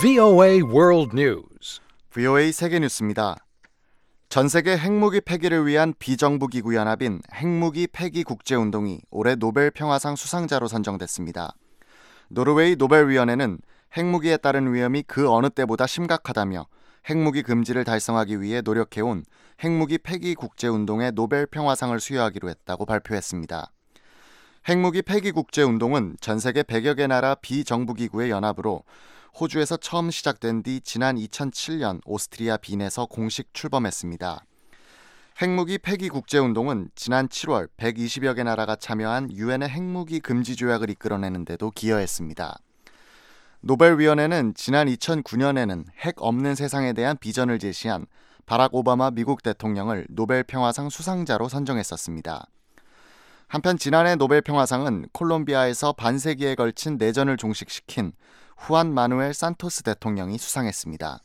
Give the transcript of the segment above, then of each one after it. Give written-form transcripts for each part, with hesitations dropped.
VOA World News. VOA 세계뉴스입니다. 전 세계 핵무기 폐기를 위한 비정부 기구 연합인 핵무기 폐기 국제운동이 올해 노벨 평화상 수상자로 선정됐습니다. 노르웨이 노벨위원회는 핵무기에 따른 위험이 그 어느 때보다 심각하다며 핵무기 금지를 달성하기 위해 노력해온 핵무기 폐기 국제운동의 노벨 평화상을 수여하기로 했다고 발표했습니다. 핵무기 폐기 국제운동은 전 세계 100여 개 나라 비정부기구의 연합으로 호주에서 처음 시작된 뒤 지난 2007년 오스트리아 빈에서 공식 출범했습니다. 핵무기 폐기 국제운동은 지난 7월 120여 개 나라가 참여한 유엔의 핵무기 금지 조약을 이끌어내는 데도 기여했습니다. 노벨위원회는 지난 2009년에는 핵 없는 세상에 대한 비전을 제시한 바락 오바마 미국 대통령을 노벨 평화상 수상자로 선정했었습니다. 한편 지난해 노벨 평화상은 콜롬비아에서 반세기에 걸친 내전을 종식시킨 후안 마누엘 산토스 대통령이 수상했습니다.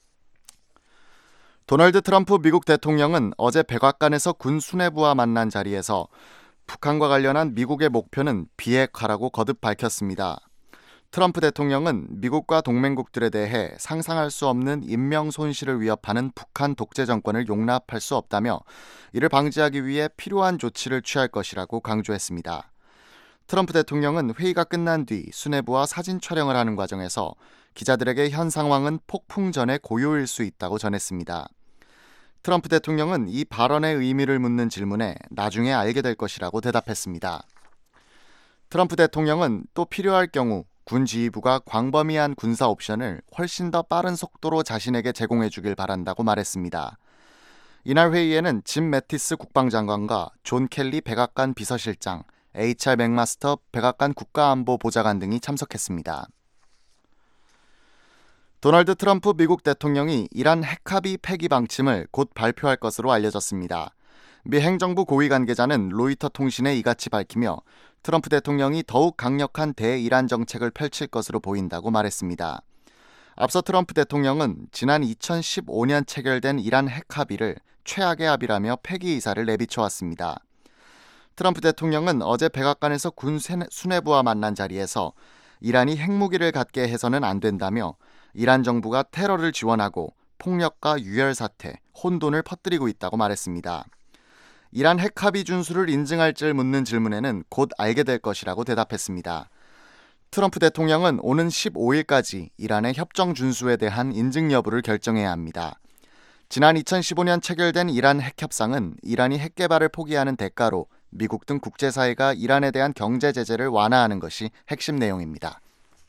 도널드 트럼프 미국 대통령은 어제 백악관에서 군 수뇌부와 만난 자리에서 북한과 관련한 미국의 목표는 비핵화라고 거듭 밝혔습니다. 트럼프 대통령은 미국과 동맹국들에 대해 상상할 수 없는 인명 손실을 위협하는 북한 독재 정권을 용납할 수 없다며 이를 방지하기 위해 필요한 조치를 취할 것이라고 강조했습니다. 트럼프 대통령은 회의가 끝난 뒤 수뇌부와 사진 촬영을 하는 과정에서 기자들에게 현 상황은 폭풍 전의 고요일 수 있다고 전했습니다. 트럼프 대통령은 이 발언의 의미를 묻는 질문에 나중에 알게 될 것이라고 대답했습니다. 트럼프 대통령은 또 필요할 경우 군 지휘부가 광범위한 군사 옵션을 훨씬 더 빠른 속도로 자신에게 제공해 주길 바란다고 말했습니다. 이날 회의에는 짐 매티스 국방장관과 존 켈리 백악관 비서실장, HR 맥마스터 백악관 국가안보보좌관 등이 참석했습니다. 도널드 트럼프 미국 대통령이 이란 핵합의 폐기 방침을 곧 발표할 것으로 알려졌습니다. 미 행정부 고위 관계자는 로이터 통신에 이같이 밝히며 트럼프 대통령이 더욱 강력한 대이란 정책을 펼칠 것으로 보인다고 말했습니다. 앞서 트럼프 대통령은 지난 2015년 체결된 이란 핵합의를 최악의 합의라며 폐기 의사를 내비쳐왔습니다. 트럼프 대통령은 어제 백악관에서 군 수뇌부와 만난 자리에서 이란이 핵무기를 갖게 해서는 안 된다며 이란 정부가 테러를 지원하고 폭력과 유혈 사태, 혼돈을 퍼뜨리고 있다고 말했습니다. 이란 핵합의 준수를 인증할지를 묻는 질문에는 곧 알게 될 것이라고 대답했습니다. 트럼프 대통령은 오는 15일까지 이란의 협정 준수에 대한 인증 여부를 결정해야 합니다. 지난 2015년 체결된 이란 핵협상은 이란이 핵 개발을 포기하는 대가로 미국 등 국제사회가 이란에 대한 경제 제재를 완화하는 것이 핵심 내용입니다.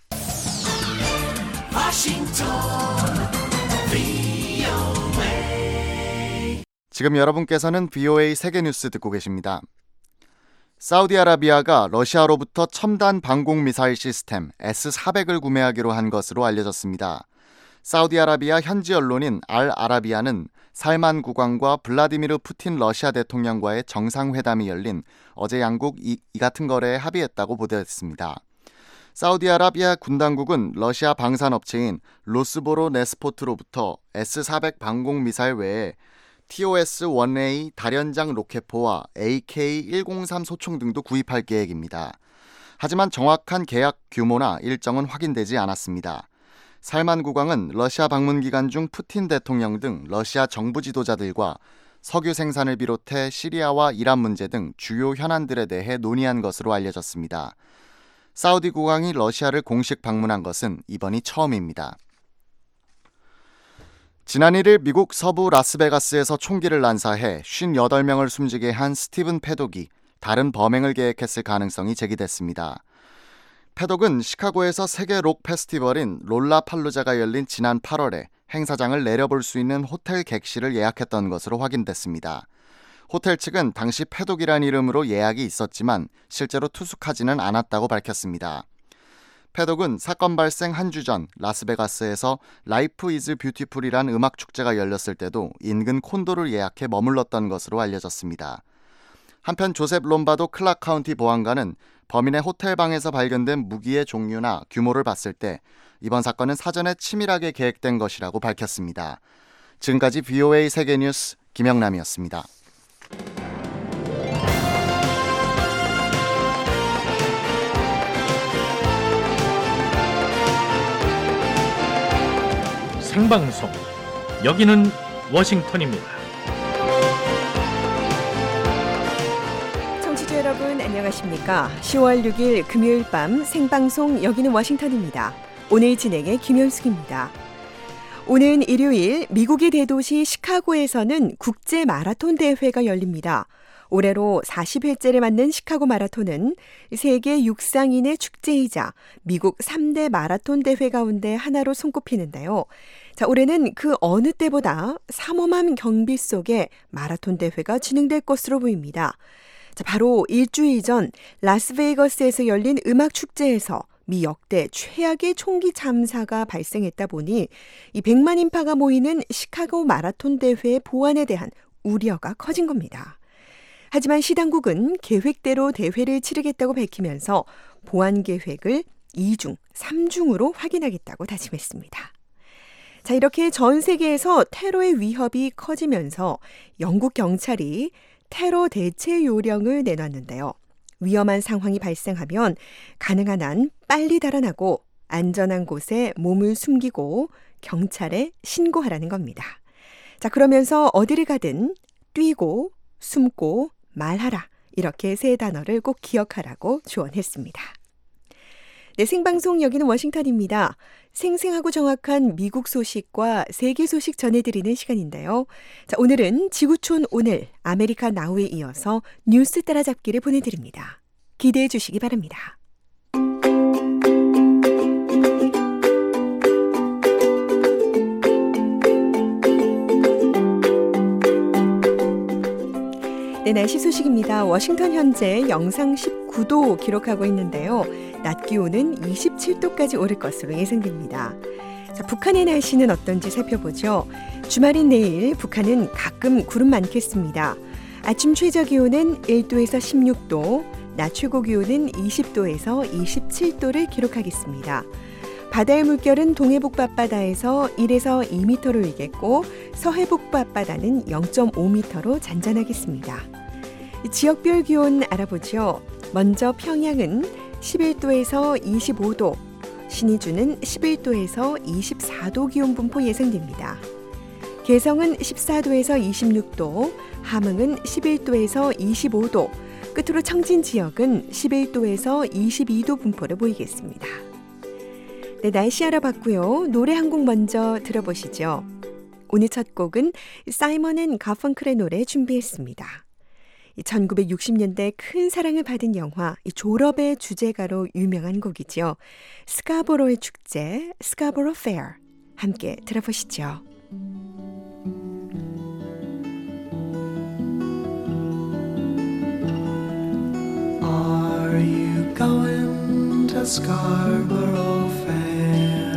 지금 여러분께서는 VOA 세계뉴스 듣고 계십니다. 사우디아라비아가 러시아로부터 첨단 방공 미사일 시스템 S-400을 구매하기로 한 것으로 알려졌습니다. 사우디아라비아 현지 언론인 알-아라비아는 살만 국왕과 블라디미르 푸틴 러시아 대통령과의 정상회담이 열린 어제 양국 이 같은 거래에 합의했다고 보도했습니다. 사우디아라비아 군당국은 러시아 방산업체인 로스보로네스포트로부터 S-400 방공 미사일 외에 TOS-1A 다련장 로켓포와 AK-103 소총 등도 구입할 계획입니다. 하지만 정확한 계약 규모나 일정은 확인되지 않았습니다. 살만 국왕은 러시아 방문 기간 중 푸틴 대통령 등 러시아 정부 지도자들과 석유 생산을 비롯해 시리아와 이란 문제 등 주요 현안들에 대해 논의한 것으로 알려졌습니다. 사우디 국왕이 러시아를 공식 방문한 것은 이번이 처음입니다. 지난 1일 미국 서부 라스베가스에서 총기를 난사해 58명을 숨지게 한 스티븐 패독이 다른 범행을 계획했을 가능성이 제기됐습니다. 패독은 시카고에서 세계 록 페스티벌인 롤라팔루자가 열린 지난 8월에 행사장을 내려볼 수 있는 호텔 객실을 예약했던 것으로 확인됐습니다. 호텔 측은 당시 패독이란 이름으로 예약이 있었지만 실제로 투숙하지는 않았다고 밝혔습니다. 패독은 사건 발생 한 주 전 라스베가스에서 라이프 이즈 뷰티풀이란 음악 축제가 열렸을 때도 인근 콘도를 예약해 머물렀던 것으로 알려졌습니다. 한편 조셉 롬바도 클락 카운티 보안관은 범인의 호텔 방에서 발견된 무기의 종류나 규모를 봤을 때 이번 사건은 사전에 치밀하게 계획된 것이라고 밝혔습니다. 지금까지 VOA 세계뉴스 김영남이었습니다. 생방송. 여기는 워싱턴입니다. 청취자 여러분 안녕하십니까? 10월 6일 금요일 밤 생방송 여기는 워싱턴입니다. 오늘 진행의 김현숙입니다. 오는 일요일 미국의 대도시 시카고에서는 국제 마라톤 대회가 열립니다. 올해로 40회째를 맞는 시카고 마라톤은 세계 육상인의 축제이자 미국 3대 마라톤 대회 가운데 하나로 손꼽히는데요. 자, 올해는 그 어느 때보다 삼엄한 경비 속에 마라톤 대회가 진행될 것으로 보입니다. 자, 바로 일주일 전 라스베이거스에서 열린 음악 축제에서 미 역대 최악의 총기 참사가 발생했다 보니 이 100만 인파가 모이는 시카고 마라톤 대회의 보안에 대한 우려가 커진 겁니다. 하지만 시 당국은 계획대로 대회를 치르겠다고 밝히면서 보안 계획을 2중, 3중으로 확인하겠다고 다짐했습니다. 자, 이렇게 전 세계에서 테러의 위협이 커지면서 영국 경찰이 테러 대체 요령을 내놨는데요. 위험한 상황이 발생하면 가능한 한 빨리 달아나고 안전한 곳에 몸을 숨기고 경찰에 신고하라는 겁니다. 자, 그러면서 어디를 가든 뛰고 숨고 말하라, 이렇게 세 단어를 꼭 기억하라고 조언했습니다. 네, 생방송 여기는 워싱턴입니다. 생생하고 정확한 미국 소식과 세계 소식 전해드리는 시간인데요. 자, 오늘은 지구촌 오늘 아메리카 나우에 이어서 뉴스 따라잡기를 보내드립니다. 기대해 주시기 바랍니다. 네, 날씨 소식입니다. 워싱턴 현재 영상 19도 기록하고 있는데요. 낮 기온은 27도까지 오를 것으로 예상됩니다. 자, 북한의 날씨는 어떤지 살펴보죠. 주말인 내일 북한은 가끔 구름 많겠습니다. 아침 최저 기온은 1도에서 16도, 낮 최고 기온은 20도에서 27도를 기록하겠습니다. 바다의 물결은 동해북부 앞바다에서 1에서 2m로 일겠고 서해북부 앞바다는 0.5m로 잔잔하겠습니다. 지역별 기온 알아보죠. 먼저 평양은 11도에서 25도, 신의주는 11도에서 24도 기온 분포 예상됩니다. 개성은 14도에서 26도, 함흥은 11도에서 25도, 끝으로 청진 지역은 11도에서 22도 분포를 보이겠습니다. 네, 날씨 알아봤고요. 노래 한 곡 먼저 들어보시죠. 오늘 첫 곡은 사이먼 앤 가펑클의 노래 준비했습니다. 1960년대 큰 사랑을 받은 영화 졸업의 주제가로 유명한 곡이죠. 스카보로의 축제, 스카보로 페어. 함께 들어보시죠. Are you going to Scarborough Fair?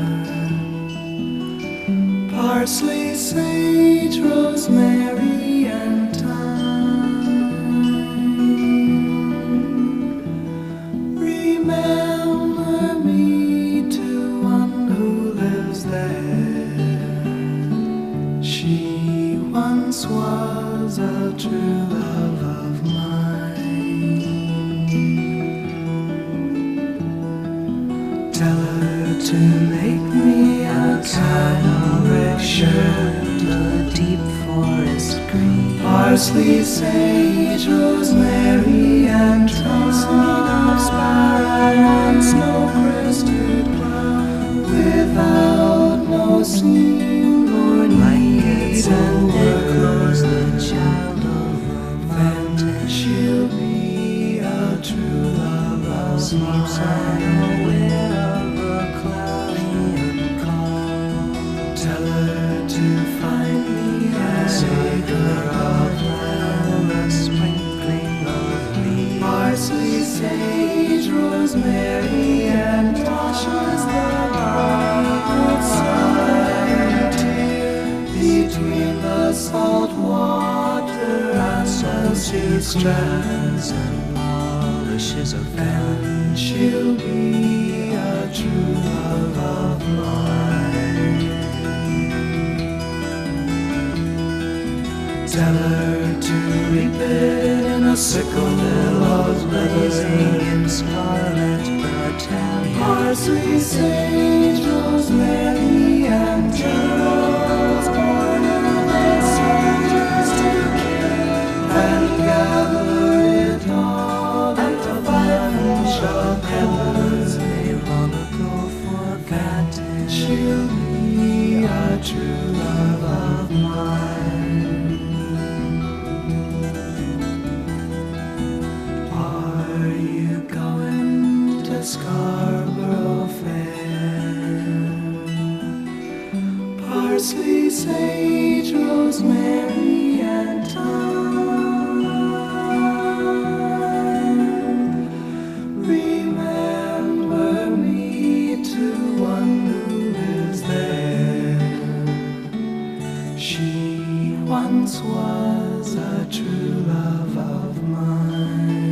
Parsley, sage, rosemary, and thyme. Remember me to one who lives there. She once was a true love of mine. Tell her to make me a cambric shirt, a deep forest green, parsley, sage, rosemary, and thyme, sparrow and snow-crested cloud, without no seam nor need and echoes the child of romance. She'll be a true love of mine. Sage, rosemary, and Tasha's the bright side between the salt water and the sea strands and polishes of pen. She'll be a true love of mine. Tell her to reap it in a sickle, billows blazing in scarlet battalion. Parsley, sage, rosemary, and thyme. the Scarborough Fair. Parsley, sage, rosemary, and thyme. Remember me to one who lives there. She once was a true love of mine.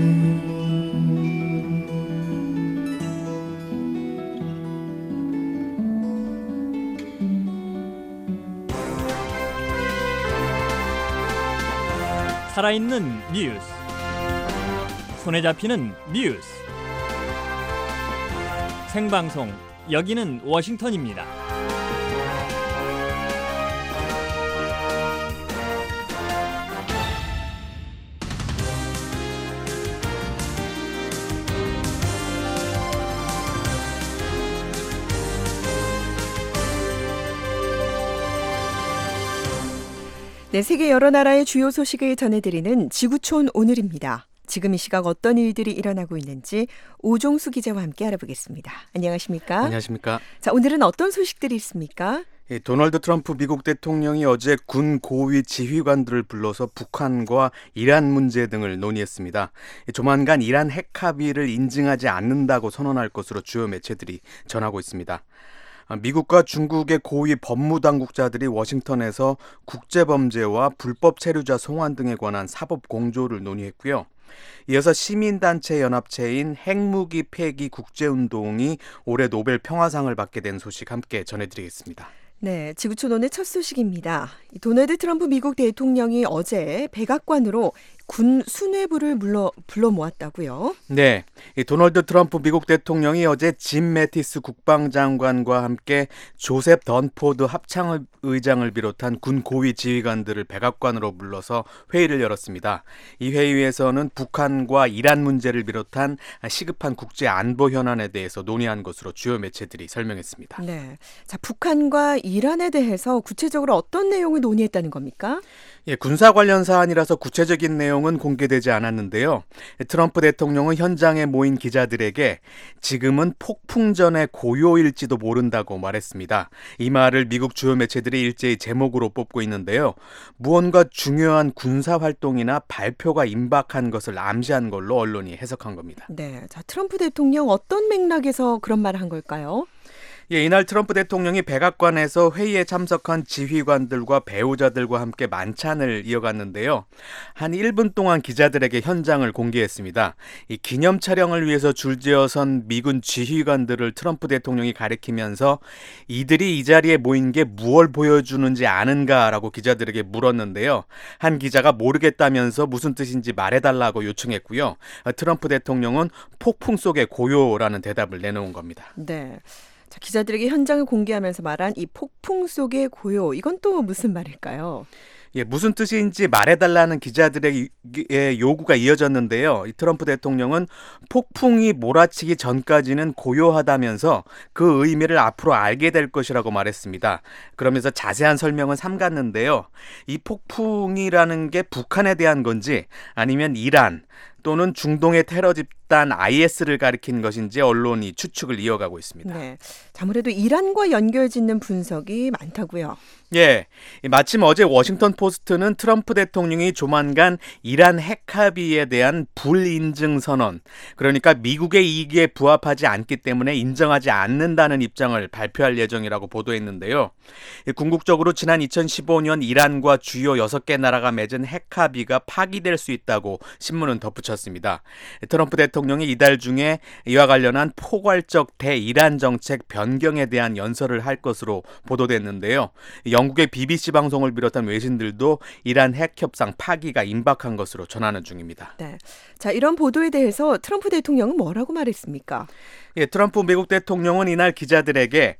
살아있는 뉴스, 손에 잡히는 뉴스, 생방송 여기는 워싱턴입니다. 네, 세계 여러 나라의 주요 소식을 전해드리는 지구촌 오늘입니다. 지금 이 시각 어떤 일들이 일어나고 있는지 오종수 기자와 함께 알아보겠습니다. 안녕하십니까? 안녕하십니까? 자, 오늘은 어떤 소식들이 있습니까? 도널드 트럼프 미국 대통령이 어제 군 고위 지휘관들을 불러서 북한과 이란 문제 등을 논의했습니다. 조만간 이란 핵 합의를 인증하지 않는다고 선언할 것으로 주요 매체들이 전하고 있습니다. 미국과 중국의 고위 법무당국자들이 워싱턴에서 국제범죄와 불법 체류자 송환 등에 관한 사법 공조를 논의했고요. 이어서 시민단체 연합체인 핵무기 폐기 국제운동이 올해 노벨 평화상을 받게 된 소식 함께 전해드리겠습니다. 네, 지구촌 오늘 첫 소식입니다. 도널드 트럼프 미국 대통령이 어제 백악관으로 군 수뇌부를 불러 모았다고요? 네, 도널드 트럼프 미국 대통령이 어제 짐 매티스 국방장관과 함께 조셉 던포드 합참의장을 비롯한 군 고위 지휘관들을 백악관으로 불러서 회의를 열었습니다. 이 회의에서는 북한과 이란 문제를 비롯한 시급한 국제 안보 현안에 대해서 논의한 것으로 주요 매체들이 설명했습니다. 네, 자, 북한과 이란에 대해서 구체적으로 어떤 내용을 논의했다는 겁니까? 군사 관련 사안이라서 구체적인 내용은 공개되지 않았는데요. 트럼프 대통령은 현장에 모인 기자들에게 지금은 폭풍전의 고요일지도 모른다고 말했습니다. 이 말을 미국 주요 매체들이 일제히 제목으로 뽑고 있는데요. 무언가 중요한 군사 활동이나 발표가 임박한 것을 암시한 걸로 언론이 해석한 겁니다. 네, 자, 트럼프 대통령 어떤 맥락에서 그런 말을 한 걸까요? 이날 트럼프 대통령이 백악관에서 회의에 참석한 지휘관들과 배우자들과 함께 만찬을 이어갔는데요. 한 1분 동안 기자들에게 현장을 공개했습니다. 이 기념 촬영을 위해서 줄지어선 미군 지휘관들을 트럼프 대통령이 가리키면서 이들이 이 자리에 모인 게 무엇을 보여주는지 아는가라고 기자들에게 물었는데요. 한 기자가 모르겠다면서 무슨 뜻인지 말해달라고 요청했고요. 트럼프 대통령은 폭풍 속의 고요라는 대답을 내놓은 겁니다. 네. 자, 기자들에게 현장을 공개하면서 말한 이 폭풍 속의 고요, 이건 또 무슨 말일까요? 무슨 뜻인지 말해달라는 기자들의 요구가 이어졌는데요. 이 트럼프 대통령은 폭풍이 몰아치기 전까지는 고요하다면서 그 의미를 앞으로 알게 될 것이라고 말했습니다. 그러면서 자세한 설명은 삼갔는데요. 이 폭풍이라는 게 북한에 대한 건지 아니면 이란 또는 중동의 테러 집단 IS를 가리킨 것인지 언론이 추측을 이어가고 있습니다. 네, 아무래도 이란과 연결짓는 분석이 많다고요. 예, 마침 어제 워싱턴 포스트는 트럼프 대통령이 조만간 이란 핵 합의에 대한 불인증 선언, 그러니까 미국의 이익에 부합하지 않기 때문에 인정하지 않는다는 입장을 발표할 예정이라고 보도했는데요. 궁극적으로 지난 2015년 이란과 주요 6개 나라가 맺은 핵 합의가 파기될 수 있다고 신문은 덧붙였습니다. 트럼프 대통령이 이달 중에 이와 관련한 포괄적 대이란 정책 변경에 대한 연설을 할 것으로 보도됐는데요. 영국의 BBC 방송을 비롯한 외신들도 이란 핵 협상 파기가 임박한 것으로 전하는 중입니다. 네, 자, 이런 보도에 대해서 트럼프 대통령은 뭐라고 말했습니까? 트럼프 미국 대통령은 이날 기자들에게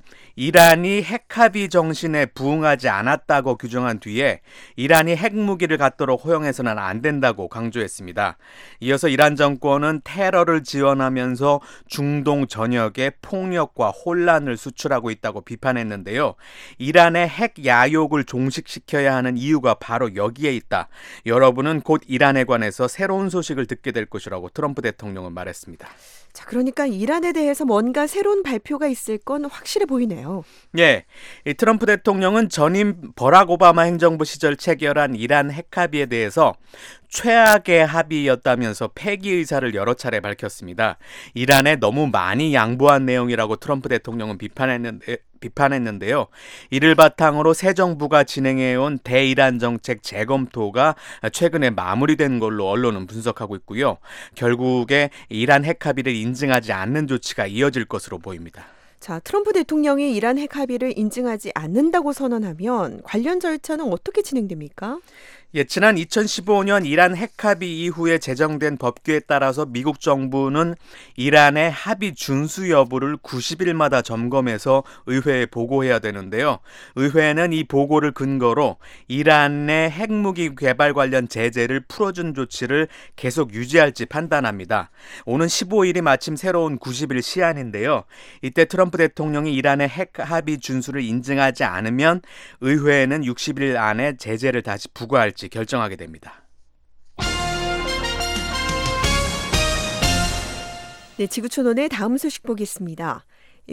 이란이 핵 합의 정신에 부응하지 않았다고 규정한 뒤에 이란이 핵무기를 갖도록 허용해서는 안 된다고 강조했습니다. 이어서 이란 정권은 테러를 지원하면서 중동 전역에 폭력과 혼란을 수출하고 있다고 비판했는데요. 이란의 핵 야욕을 종식시켜야 하는 이유가 바로 여기에 있다. 여러분은 곧 이란에 관해서 새로운 소식을 듣게 될 것이라고 트럼프 대통령은 말했습니다. 자, 그러니까 이란에 대해서 뭔가 새로운 발표가 있을 건 확실해 보이네요. 예, 이 트럼프 대통령은 전임 버락 오바마 행정부 시절 체결한 이란 핵 합의에 대해서 최악의 합의였다면서 폐기 의사를 여러 차례 밝혔습니다. 이란에 너무 많이 양보한 내용이라고 트럼프 대통령은 비판했는데요. 이를 바탕으로 새 정부가 진행해온 대이란 정책 재검토가 최근에 마무리된 걸로 언론은 분석하고 있고요. 결국에 이란 핵 합의를 인증하지 않는 조치가 이어질 것으로 보입니다. 자, 트럼프 대통령이 이란 핵 합의를 인증하지 않는다고 선언하면 관련 절차는 어떻게 진행됩니까? 예, 지난 2015년 이란 핵 합의 이후에 제정된 법규에 따라서 미국 정부는 이란의 합의 준수 여부를 90일마다 점검해서 의회에 보고해야 되는데요. 의회는 이 보고를 근거로 이란의 핵무기 개발 관련 제재를 풀어준 조치를 계속 유지할지 판단합니다. 오는 15일이 마침 새로운 90일 시한인데요. 이때 트럼프 대통령이 이란의 핵 합의 준수를 인증하지 않으면 의회는 60일 안에 제재를 다시 부과할지 결정하게 됩니다. 네, 지구촌원의 다음 소식 보겠습니다.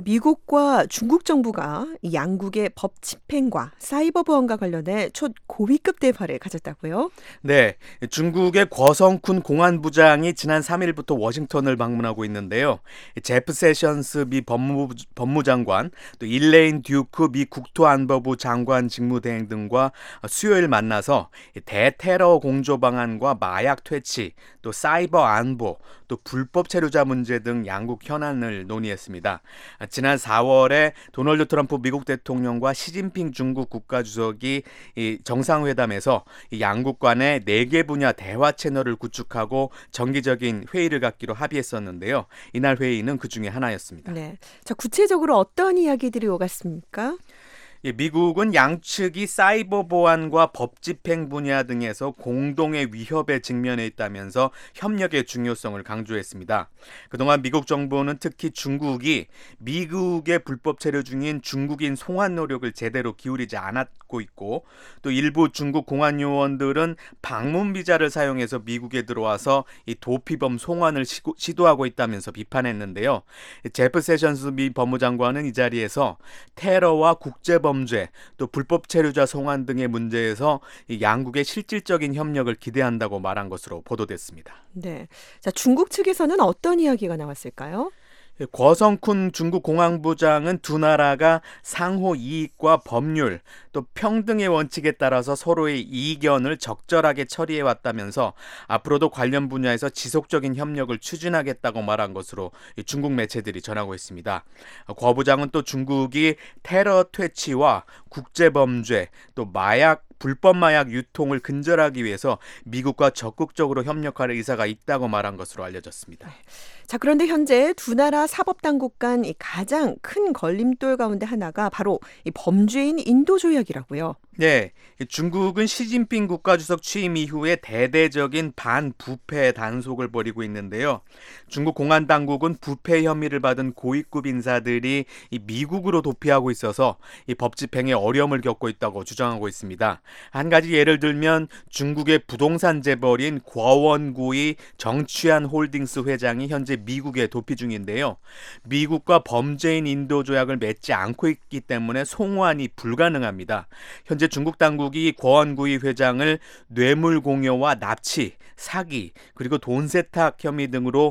미국과 중국 정부가 양국의 법 집행과 사이버 보안과 관련해 초고위급 대화를 가졌다고요? 네, 중국의 거성쿤 공안부장이 지난 3일부터 워싱턴을 방문하고 있는데요. 제프 세션스 미 법무장관, 또 일레인 듀크 미 국토안보부 장관 직무대행 등과 수요일 만나서 대테러 공조 방안과 마약 퇴치, 또 사이버 안보, 또 불법 체류자 문제 등 양국 현안을 논의했습니다. 지난 4월에 도널드 트럼프 미국 대통령과 시진핑 중국 국가주석이 정상회담에서 양국 간의 4개 분야 대화 채널을 구축하고 정기적인 회의를 갖기로 합의했었는데요. 이날 회의는 그 중에 하나였습니다. 네. 자, 구체적으로 어떤 이야기들이 오갔습니까? 미국은 양측이 사이버 보안과 법 집행 분야 등에서 공동의 위협에 직면해 있다면서 협력의 중요성을 강조했습니다. 그동안 미국 정부는 특히 중국이 미국에 불법 체류 중인 중국인 송환 노력을 제대로 기울이지 않았고 있고, 또 일부 중국 공안 요원들은 방문 비자를 사용해서 미국에 들어와서 이 도피범 송환을 시도하고 있다면서 비판했는데요. 제프 세션스 미 법무장관은 이 자리에서 테러와 국제범죄, 또 불법 체류자 송환 등의 문제에서 이 양국의 실질적인 협력을 기대한다고 말한 것으로 보도됐습니다. 네. 자, 중국 측에서는 어떤 이야기가 나왔을까요? 거성쿤 중국 공안부장은 두 나라가 상호 이익과 법률, 또 평등의 원칙에 따라서 서로의 이견을 적절하게 처리해 왔다면서 앞으로도 관련 분야에서 지속적인 협력을 추진하겠다고 말한 것으로 중국 매체들이 전하고 있습니다. 거 부장은 또 중국이 테러 퇴치와 국제범죄, 또 불법 마약 유통을 근절하기 위해서 미국과 적극적으로 협력할 의사가 있다고 말한 것으로 알려졌습니다. 자, 그런데 현재 두 나라 사법당국 간 가장 큰 걸림돌 가운데 하나가 바로 이 범죄인 인도 조약이라고요. 네, 중국은 시진핑 국가주석 취임 이후에 대대적인 반부패 단속을 벌이고 있는데요. 중국 공안당국은 부패 혐의를 받은 고위급 인사들이 미국으로 도피하고 있어서 이 법 집행에 어려움을 겪고 있다고 주장하고 있습니다. 한 가지 예를 들면 중국의 부동산 재벌인 과원구이 정취한 홀딩스 회장이 현재 미국에 도피 중인데요. 미국과 범죄인 인도 조약을 맺지 않고 있기 때문에 송환이 불가능합니다. 현재 중국 당국이 과원구이 회장을 뇌물 공여와 납치, 사기, 그리고 돈 세탁 혐의 등으로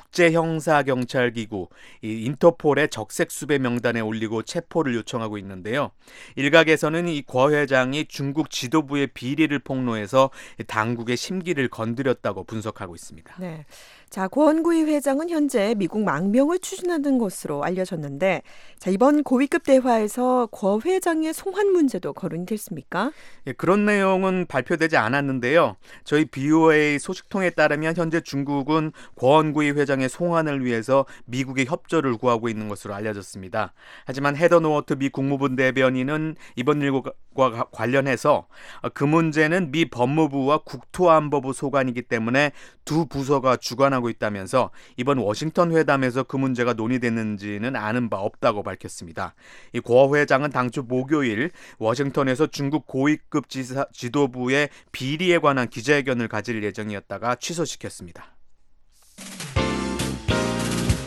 국제형사경찰기구 인터폴의 적색수배 명단에 올리고 체포를 요청하고 있는데요. 일각에서는 이 과 회장이 중국 지도부의 비리를 폭로해서 당국의 심기를 건드렸다고 분석하고 있습니다. 네. 자, 고원구이 회장은 현재 미국 망명을 추진하는 것으로 알려졌는데, 자, 이번 고위급 대화에서 고 회장의 송환 문제도 거론이 됐습니까? 예, 그런 내용은 발표되지 않았는데요. 저희 BOA 소식통에 따르면 현재 중국은 고원구이 회장의 송환을 위해서 미국의 협조를 구하고 있는 것으로 알려졌습니다. 하지만 헤더 노어트 미 국무부 대변인은 이번 일과 관련해서 그 문제는 미 법무부와 국토안보부 소관이기 때문에 두 부서가 주관하고 있다면서 이번 워싱턴 회담에서 그 문제가 논의됐는지는 아는 바 없다고 밝혔습니다. 이 고 회장은 당초 목요일 워싱턴에서 중국 고위급 지도부의 비리에 관한 기자회견을 가질 예정이었다가 취소시켰습니다.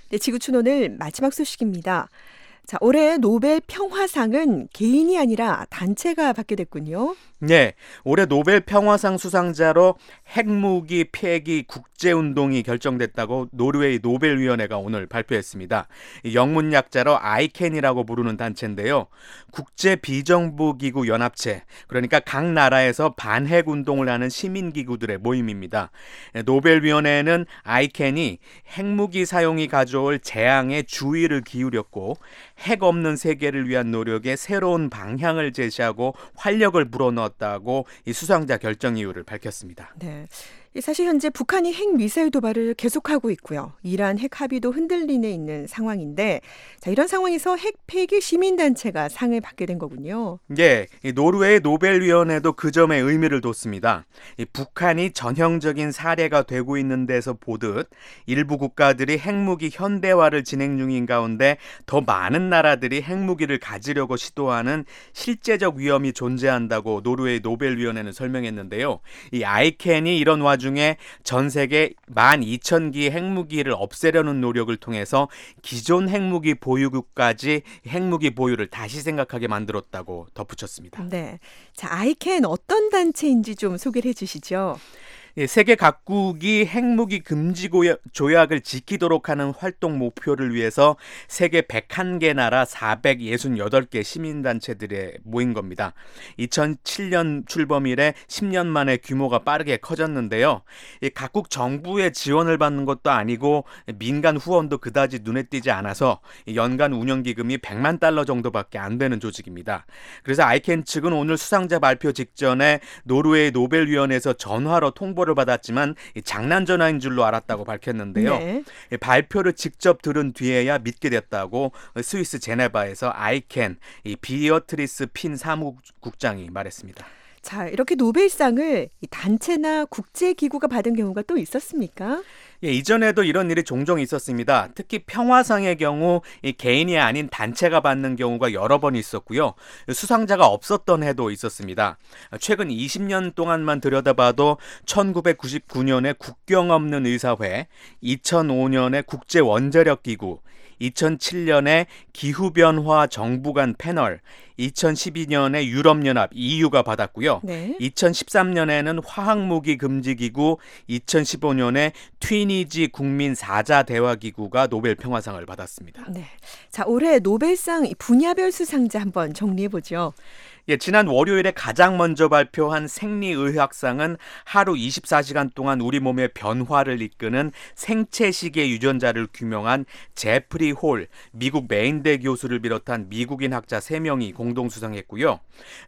네, 지구촌 오늘 마지막 소식입니다. 자, 올해 노벨 평화상은 개인이 아니라 단체가 받게 됐군요. 네, 올해 노벨 평화상 수상자로 핵무기 폐기 국제운동이 결정됐다고 노르웨이 노벨위원회가 오늘 발표했습니다. 영문 약자로 아이캔이라고 부르는 단체인데요. 국제비정부기구 연합체, 그러니까 각 나라에서 반핵 운동을 하는 시민기구들의 모임입니다. 노벨위원회는 아이캔이 핵무기 사용이 가져올 재앙에 주의를 기울였고 핵 없는 세계를 위한 노력에 새로운 방향을 제시하고 활력을 불어넣었다고 이 수상자 결정 이유를 밝혔습니다. 네. 사실 현재 북한이 핵미사일 도발을 계속하고 있고요. 이란 핵 합의도 흔들리에 있는 상황인데 자, 이런 상황에서 핵 폐기 시민단체가 상을 받게 된 거군요. 예, 이 노르웨이 노벨위원회도 그 점에 의미를 뒀습니다. 이 북한이 전형적인 사례가 되고 있는 데서 보듯 일부 국가들이 핵무기 현대화를 진행 중인 가운데 더 많은 나라들이 핵무기를 가지려고 시도하는 실제적 위험이 존재한다고 노르웨이 노벨위원회는 설명했는데요. 이 아이캔이 이런 와중에 전 세계 12,000기의 핵무기를 없애려는 노력을 통해서 기존 핵무기 보유국까지 핵무기 보유를 다시 생각하게 만들었다고 덧붙였습니다. 네. 자, 아이캔 어떤 단체인지 좀 소개를 해 주시죠. 세계 각국이 핵무기 금지 조약을 지키도록 하는 활동 목표를 위해서 세계 101개 나라 468개 시민단체들에 모인 겁니다. 2007년 출범 이래 10년 만에 규모가 빠르게 커졌는데요. 각국 정부의 지원을 받는 것도 아니고 민간 후원도 그다지 눈에 띄지 않아서 연간 운영기금이 100만 달러 정도밖에 안 되는 조직입니다. 그래서 아이캔 측은 오늘 수상자 발표 직전에 노르웨이 노벨위원회에서 전화로 통보를 받았지만 장난 전화인 줄로 알았다고 밝혔는데요. 네. 발표를 직접 들은 뒤에야 믿게 됐다고 스위스 제네바에서 아이캔 비어트리스 핀 사무국장이 말했습니다. 자, 이렇게 노벨상을 단체나 국제기구가 받은 경우가 또 있었습니까? 예, 이전에도 이런 일이 종종 있었습니다. 특히 평화상의 경우 개인이 아닌 단체가 받는 경우가 여러 번 있었고요. 수상자가 없었던 해도 있었습니다. 최근 20년 동안만 들여다봐도 1999년에 국경 없는 의사회, 2005년에 국제원자력기구, 2007년에 기후변화 정부 간 패널, 2012년에 유럽연합 EU가 받았고요. 네. 2013년에는 화학무기 금지기구, 2015년에 튀니지 국민 사자대화기구가 노벨 평화상을 받았습니다. 네. 자, 올해 노벨상 분야별 수상자 한번 정리해 보죠. 예, 지난 월요일에 가장 먼저 발표한 생리의학상은 하루 24시간 동안 우리 몸의 변화를 이끄는 생체시계 유전자를 규명한 제프리 홀, 미국 메인대 교수를 비롯한 미국인 학자 3명이 공동 수상했고요.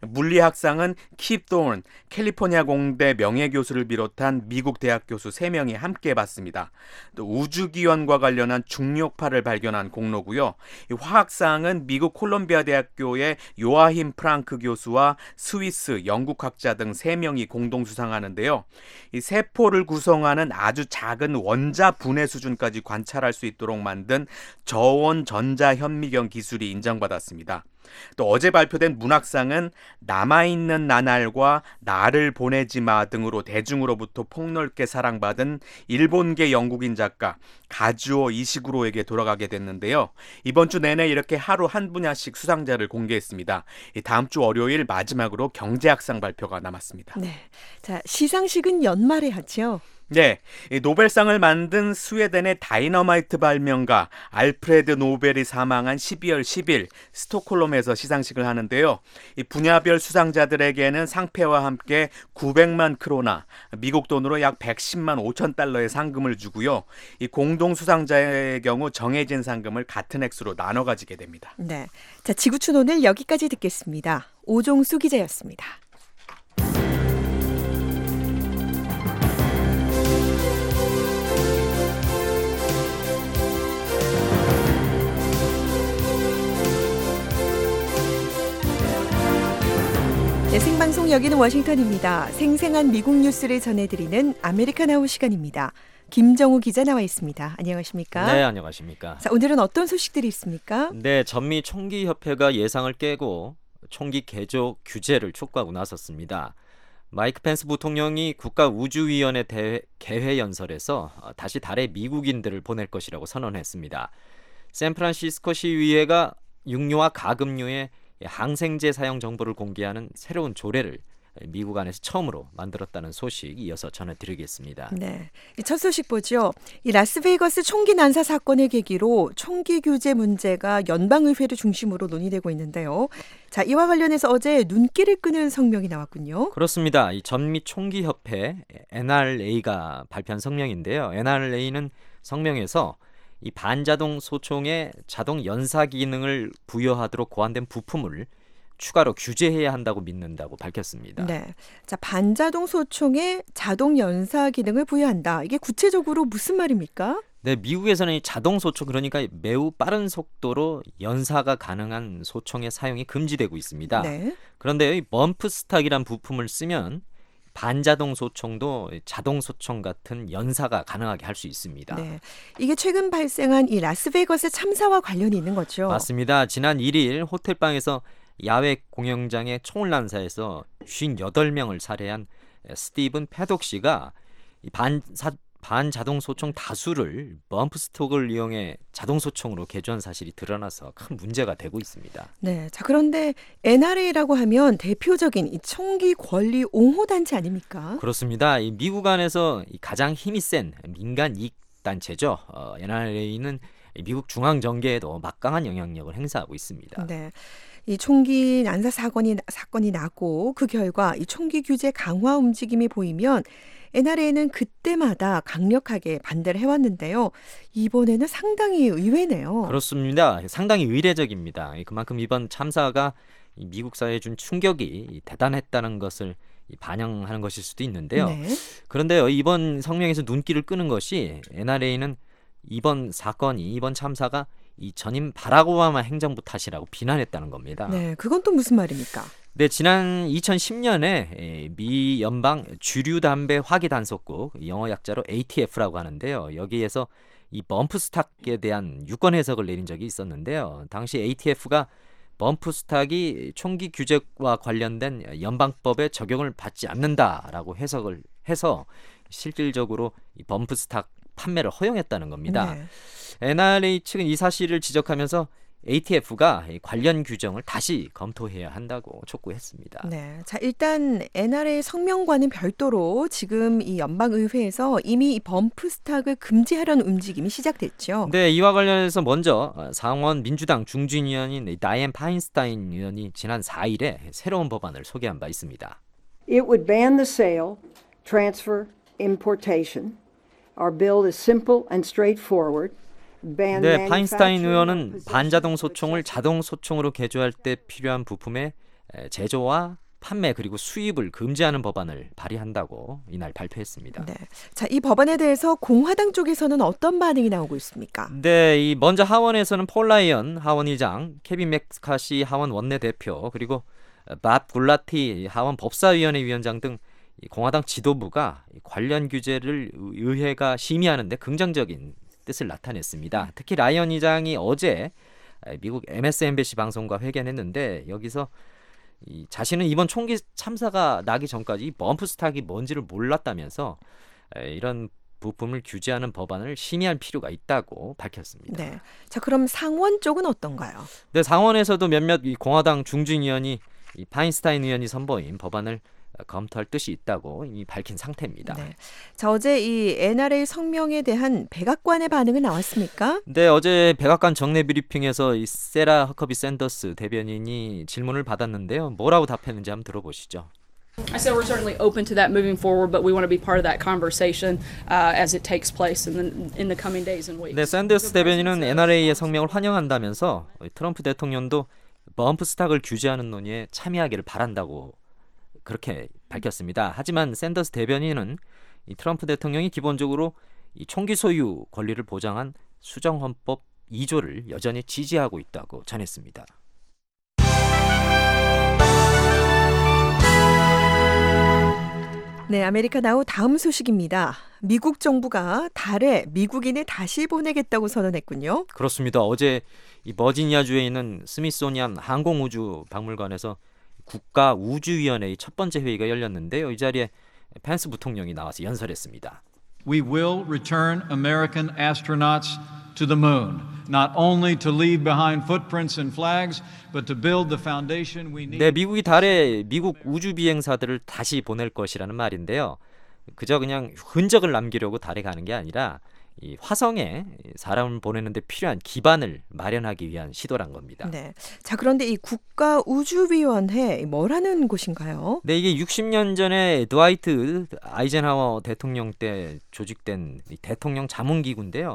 물리학상은 킵 도런, 캘리포니아 공대 명예교수를 비롯한 미국 대학 교수 3명이 함께 받습니다. 또 우주기원과 관련한 중력파를 발견한 공로고요. 화학상은 미국 콜롬비아 대학교의 요아힘 프랑크 교수와 스위스, 영국 학자 등 3명이 공동 수상하는데요. 이 세포를 구성하는 아주 작은 원자 분해 수준까지 관찰할 수 있도록 만든 저온 전자 현미경 기술이 인정받았습니다. 또 어제 발표된 문학상은 남아있는 나날과 나를 보내지 마 등으로 대중으로부터 폭넓게 사랑받은 일본계 영국인 작가 가주오 이시구로에게 돌아가게 됐는데요. 이번 주 내내 이렇게 하루 한 분야씩 수상자를 공개했습니다. 다음 주 월요일 마지막으로 경제학상 발표가 남았습니다. 네. 자, 시상식은 연말에 하죠. 네, 노벨상을 만든 스웨덴의 다이너마이트 발명가 알프레드 노벨이 사망한 12월 10일 스톡홀름에서 시상식을 하는데요. 이 분야별 수상자들에게는 상패와 함께 900만 크로나, 미국 돈으로 약 110만 5천 달러의 상금을 주고요. 이 공동 수상자의 경우 정해진 상금을 같은 액수로 나눠 가지게 됩니다. 네. 자, 지구촌 오늘 여기까지 듣겠습니다. 오종수 기자였습니다. 네, 생방송 여기는 워싱턴입니다. 생생한 미국 뉴스를 전해드리는 아메리카나우 시간입니다. 김정우 기자 나와 있습니다. 안녕하십니까? 네, 안녕하십니까? 자, 오늘은 어떤 소식들이 있습니까? 네, 전미 총기협회가 예상을 깨고 총기 개조 규제를 촉구하고 나섰습니다. 마이크 펜스 부통령이 국가우주위원회 개회 연설에서 다시 달에 미국인들을 보낼 것이라고 선언했습니다. 샌프란시스코 시의회가 육류와 가금류의 항생제 사용 정보를 공개하는 새로운 조례를 미국 안에서 처음으로 만들었다는 소식 이어서 전해드리겠습니다. 네, 첫 소식 보죠. 이 라스베이거스 총기 난사 사건을 계기로 총기 규제 문제가 연방의회를 중심으로 논의되고 있는데요. 자, 이와 관련해서 어제 눈길을 끄는 성명이 나왔군요. 그렇습니다. 이 전미 총기협회 NRA가 발표한 성명인데요. NRA는 성명에서 이 반자동 소총에 자동 연사 기능을 부여하도록 고안된 부품을 추가로 규제해야 한다고 믿는다고 밝혔습니다. 네, 자 반자동 소총에 자동 연사 기능을 부여한다. 이게 구체적으로 무슨 말입니까? 네, 미국에서는 이 자동 소총 그러니까 매우 빠른 속도로 연사가 가능한 소총의 사용이 금지되고 있습니다. 네. 그런데 이 범프 스탁이란 부품을 쓰면 반자동 소총도 자동 소총 같은 연사가 가능하게 할 수 있습니다. 네, 이게 최근 발생한 이 라스베이거스 참사와 관련이 있는 거죠. 맞습니다. 지난 1일 호텔방에서 야외 공연장에 총을 난사해서 58명을 살해한 스티븐 패독 씨가 반자동 소총 다수를 범프 스톡을 이용해 자동 소총으로 개조한 사실이 드러나서 큰 문제가 되고 있습니다. 네, 자 그런데 NRA라고 하면 대표적인 이 총기 권리 옹호 단체 아닙니까? 그렇습니다. 이 미국 안에서 가장 힘이 센 민간 이익 단체죠. NRA는 미국 중앙 정계에도 막강한 영향력을 행사하고 있습니다. 네. 이 총기 난사 사건이 나고 그 결과 이 총기 규제 강화 움직임이 보이면 NRA는 그때마다 강력하게 반대를 해왔는데요. 이번에는 상당히 의외네요. 그렇습니다. 상당히 의례적입니다. 그만큼 이번 참사가 미국 사회에 준 충격이 대단했다는 것을 반영하는 것일 수도 있는데요. 네. 그런데 이번 성명에서 눈길을 끄는 것이 NRA는 이번 참사가 이 전임 바락 오바마 행정부 탓이라고 비난했다는 겁니다. 네, 그건 또 무슨 말입니까? 네, 지난 2010년에 미 연방 주류 담배 화기 단속국, 영어 약자로 ATF라고 하는데요. 여기에서 이 범프 스탁에 대한 유권 해석을 내린 적이 있었는데요. 당시 ATF가 범프 스탁이 총기 규제와 관련된 연방법에 적용을 받지 않는다라고 해석을 해서 실질적으로 이 범프 스탁 판매를 허용했다는 겁니다. 네. NRA 측은 이 사실을 지적하면서 ATF가 관련 규정을 다시 검토해야 한다고 촉구했습니다. 네, 자 일단 NRA 성명과는 별도로 지금 이 연방의회에서 이미 이 범프 스탁을 금지하려는 움직임이 시작됐죠. 네, 이와 관련해서 먼저 상원 민주당 중진위원인 다이앤 파인스타인 의원이 지난 4일에 새로운 법안을 소개한 바 있습니다. It would ban the sale, transfer, importation. Our bill is simple and straightforward. 네, 파인스타인 의원은 반자동 소총을 자동 소총으로 개조할 때 필요한 부품의 제조와 판매 그리고 수입을 금지하는 법안을 발의한다고 이날 발표했습니다. 네, 자 이 법안에 대해서 공화당 쪽에서는 어떤 반응이 나오고 있습니까? 네, 먼저 하원에서는 폴 라이언 하원의장, 케빈 맥카시 하원 원내대표 그리고 밥 굴라티 하원 법사위원회 위원장 등 공화당 지도부가 관련 규제를 의회가 심의하는데 긍정적인 뜻을 나타냈습니다. 특히 라이언 의장이 어제 미국 MSNBC 방송과 회견했는데 여기서 자신은 이번 총기 참사가 나기 전까지 이 범프 스탁이 뭔지를 몰랐다면서 이런 부품을 규제하는 법안을 심의할 필요가 있다고 밝혔습니다. 네, 자 그럼 상원 쪽은 어떤가요? 네, 상원에서도 몇몇 공화당 중진위원이 파인스타인 의원이 선보인 법안을 검토할 뜻이 있다고 이미 밝힌 상태입니다. 네. 자 어제 이 NRA 성명에 대한 백악관의 반응은 나왔습니까? 네, 어제 백악관 정례 브리핑에서 이 세라 허커비 샌더스 대변인이 질문을 받았는데요. 뭐라고 답했는지 한번 들어보시죠. I said we're certainly open to that moving forward, but we want to be part of that conversation as it takes place in the coming days and weeks. 네, 샌더스 대변인은 NRA의 성명을 환영한다면서 트럼프 대통령도 범프 스탁을 규제하는 논의에 참여하기를 바란다고 그렇게 밝혔습니다. 하지만 샌더스 대변인은 이 트럼프 대통령이 기본적으로 이 총기 소유 권리를 보장한 수정헌법 2조를 여전히 지지하고 있다고 전했습니다. 네, 아메리카 나우 다음 소식입니다. 미국 정부가 달에 미국인을 다시 보내겠다고 선언했군요. 그렇습니다. 어제 이 버지니아주에 있는 스미소니안 항공우주 박물관에서 국가우주위원회의 첫 번째 회의가 열렸는데요. 이 자리에 펜스 부통령이 나와서 연설했습니다. We will return American astronauts to the moon, not only to leave behind footprints and flags, but to build the foundation we need. 네, 미국이 달에 미국 우주 비행사들을 다시 보낼 것이라는 말인데요. 그저 그냥 흔적을 남기려고 달에 가는 게 아니라 이 화성에 사람을 보내는 데 필요한 기반을 마련하기 위한 시도란 겁니다. 네. 자, 그런데 이 국가우주위원회 뭐라는 곳인가요? 네, 이게 60년 전에 드와이트 아이젠하워 대통령 때 조직된 이 대통령 자문기구인데요.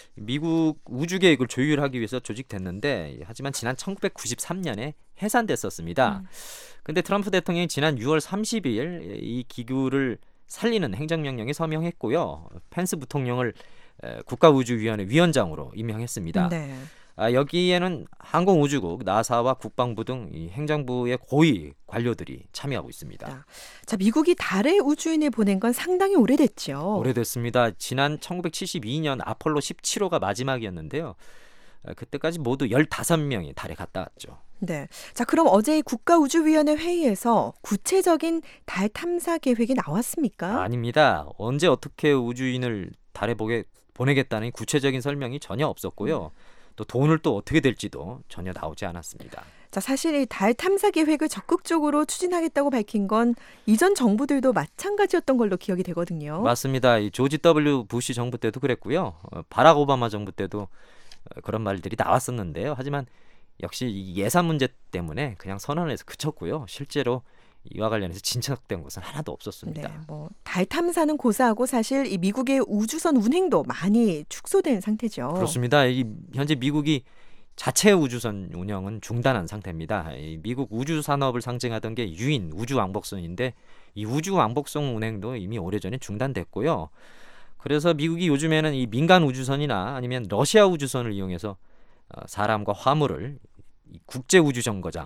미국 우주 계획을 조율하기 위해서 조직됐는데 하지만 지난 1993년에 해산됐었습니다. 근데 트럼프 대통령이 지난 6월 30일 이 기구를 살리는 행정명령에 서명했고요. 펜스 부통령을 국가우주위원회 위원장으로 임명했습니다. 네. 여기에는 항공우주국, 나사와 국방부 등 이 행정부의 고위 관료들이 참여하고 있습니다. 자, 미국이 달에 우주인을 보낸 건 상당히 오래됐죠. 오래됐습니다. 지난 1972년 아폴로 17호가 마지막이었는데요. 그때까지 모두 15명이 달에 갔다 왔죠. 네. 자, 그럼 어제 국가우주위원회 회의에서 구체적인 달 탐사 계획이 나왔습니까? 아닙니다. 언제 어떻게 우주인을 달에 보내겠다는 구체적인 설명이 전혀 없었고요. 또 돈을 또 어떻게 될지도 전혀 나오지 않았습니다. 자, 사실 이 달 탐사 계획을 적극적으로 추진하겠다고 밝힌 건 이전 정부들도 마찬가지였던 걸로 기억이 되거든요. 맞습니다. 이 조지 W. 부시 정부 때도 그랬고요. 바락 오바마 정부 때도 그런 말들이 나왔었는데요. 하지만 역시 이 예산 문제 때문에 그냥 선언에서 그쳤고요. 실제로 이와 관련해서 진척된 것은 하나도 없었습니다. 네, 달 탐사는 고사하고 사실 이 미국의 우주선 운행도 많이 축소된 상태죠. 그렇습니다. 현재 미국이 자체 우주선 운영은 중단한 상태입니다. 이 미국 우주 산업을 상징하던 게 유인 우주 왕복선인데 이 우주 왕복선 운행도 이미 오래전에 중단됐고요. 그래서 미국이 요즘에는 이 민간 우주선이나 아니면 러시아 우주선을 이용해서 사람과 화물을 국제 우주 정거장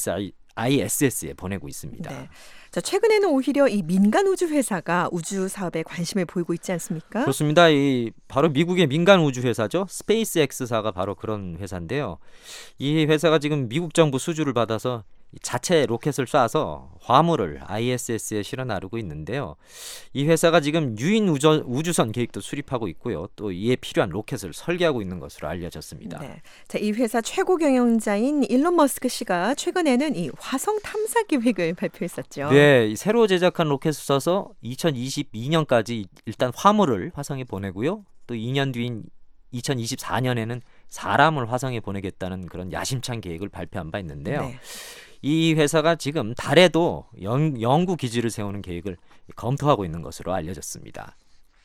ISS에 보내고 있습니다. 네. 자, 최근에는 오히려 이 민간 우주 회사가 우주 사업에 관심을 보이고 있지 않습니까? 그렇습니다. 바로 미국의 민간 우주 회사죠. 스페이스X사가 바로 그런 회사인데요. 이 회사가 지금 미국 정부 수주를 받아서 자체 로켓을 쏴서 화물을 ISS에 실어 나르고 있는데요. 이 회사가 지금 유인 우주선 계획도 수립하고 있고요. 또 이에 필요한 로켓을 설계하고 있는 것으로 알려졌습니다. 네. 자, 이 회사 최고 경영자인 일론 머스크 씨가 최근에는 이 화성 탐사 계획을 발표했었죠. 네, 새로 제작한 로켓을 써서 2022년까지 일단 화물을 화성에 보내고요. 또 2년 뒤인 2024년에는 사람을 화성에 보내겠다는 그런 야심찬 계획을 발표한 바 있는데요. 네. 이 회사가 지금 달에도 연구 기지를 세우는 계획을 검토하고 있는 것으로 알려졌습니다.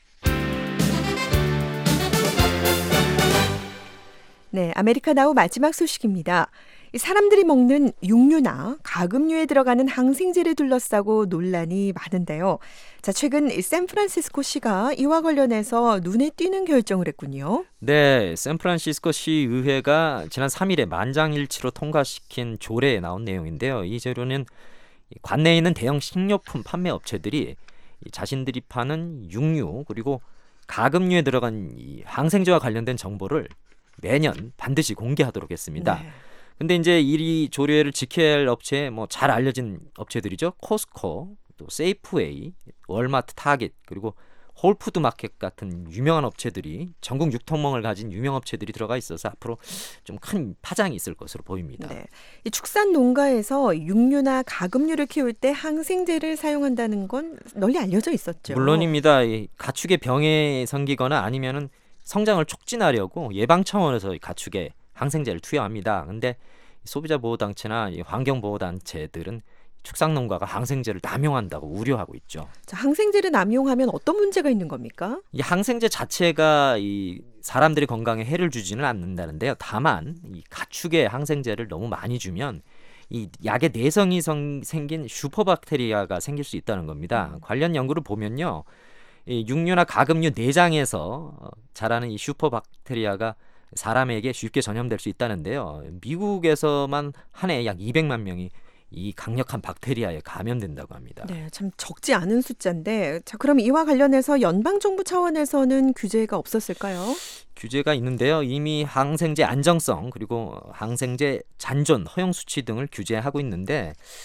네, 아메리카 나우 마지막 소식입니다. 사람들이 먹는 육류나 가금류에 들어가는 항생제를 둘러싸고 논란이 많은데요. 자, 최근 샌프란시스코시가 이와 관련해서 눈에 띄는 결정을 했군요. 네, 샌프란시스코시 의회가 지난 3일에 만장일치로 통과시킨 조례에 나온 내용인데요. 이 조례는 관내에 있는 대형 식료품 판매 업체들이 자신들이 파는 육류 그리고 가금류에 들어간 이 항생제와 관련된 정보를 매년 반드시 공개하도록 했습니다. 네. 근데 이제 이 조례를 지켜야 할 업체 잘 알려진 업체들이죠. 코스코, 또 세이프웨이, 월마트, 타겟 그리고 홀푸드 마켓 같은 유명한 업체들이 전국 유통망을 가진 유명 업체들이 들어가 있어서 앞으로 좀 큰 파장이 있을 것으로 보입니다. 네. 이 축산 농가에서 육류나 가금류를 키울 때 항생제를 사용한다는 건 널리 알려져 있었죠. 물론입니다. 이 가축의 병에 생기거나 아니면은 성장을 촉진하려고 예방 차원에서 가축에 항생제를 투여합니다. 근데 소비자 보호 단체나 환경 보호 단체들은 축산농가가 항생제를 남용한다고 우려하고 있죠. 자, 항생제를 남용하면 어떤 문제가 있는 겁니까? 이 항생제 자체가 이 사람들의 건강에 해를 주지는 않는다는데요. 다만 이 가축에 항생제를 너무 많이 주면 이 약의 내성이 생긴 슈퍼박테리아가 생길 수 있다는 겁니다. 관련 연구를 보면요, 이 육류나 가금류 내장에서 자라는 이 슈퍼박테리아가 사람에게 쉽게 전염될 수 있다는데요. 미국에서만 한 해 약 200만 명이 이 강력한 박테리아에 감염된다고 합니다. 네, 참 적지 않은 숫자인데, 자, 그럼 이와 관련해서 연방정부 차원에서는 규제가 없었을까요? 규제가 있는데요. 이미 항생제 안정성 그리고 항생제 잔존, 허용 수치 등을 규제하고 있는데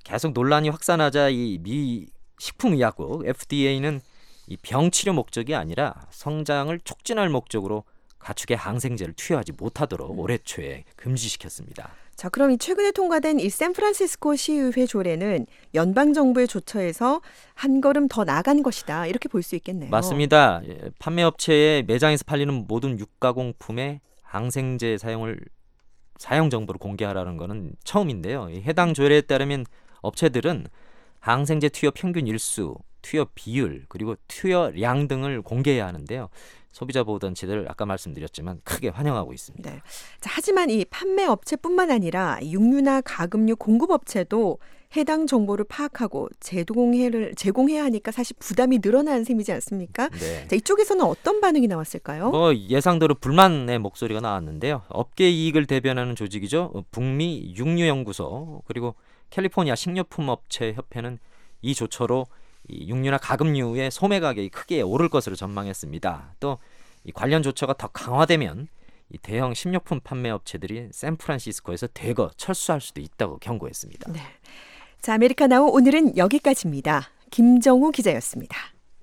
계속 논란이 확산하자 이 미 식품의약국 FDA는 이 병치료 목적이 아니라 성장을 촉진할 목적으로 가축의 항생제를 투여하지 못하도록 올해 초에 금지시켰습니다. 자, 그럼 이 최근에 통과된 이 샌프란시스코 시의회 조례는 연방 정부의 조처에서 한 걸음 더 나간 것이다. 이렇게 볼 수 있겠네요. 맞습니다. 판매업체의 매장에서 팔리는 모든 육가공품의 항생제 사용 정보를 공개하라는 것은 처음인데요. 해당 조례에 따르면 업체들은 항생제 투여 평균 일수, 투여 비율, 그리고 투여량 등을 공개해야 하는데요. 소비자 보호단체들 아까 말씀드렸지만 크게 환영하고 있습니다. 네. 자, 하지만 이 판매업체뿐만 아니라 육류나 가금류 공급업체도 해당 정보를 파악하고 제공해야 하니까 사실 부담이 늘어나는 셈이지 않습니까? 네. 자, 이쪽에서는 어떤 반응이 나왔을까요? 예상대로 불만의 목소리가 나왔는데요. 업계 이익을 대변하는 조직이죠. 북미 육류연구소 그리고 캘리포니아 식료품업체협회는 이 조처로 이 육류나 가금류의 소매 가격이 크게 오를 것으로 전망했습니다. 또 이 관련 조처가 더 강화되면 이 대형 식료품 판매 업체들이 샌프란시스코에서 대거 철수할 수도 있다고 경고했습니다. 네. 자, 아메리카나우 오늘은 여기까지입니다. 김정우 기자였습니다.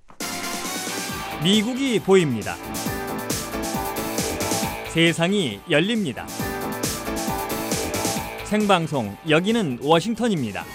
미국이 보입니다. 세상이 열립니다. 생방송 여기는 워싱턴입니다.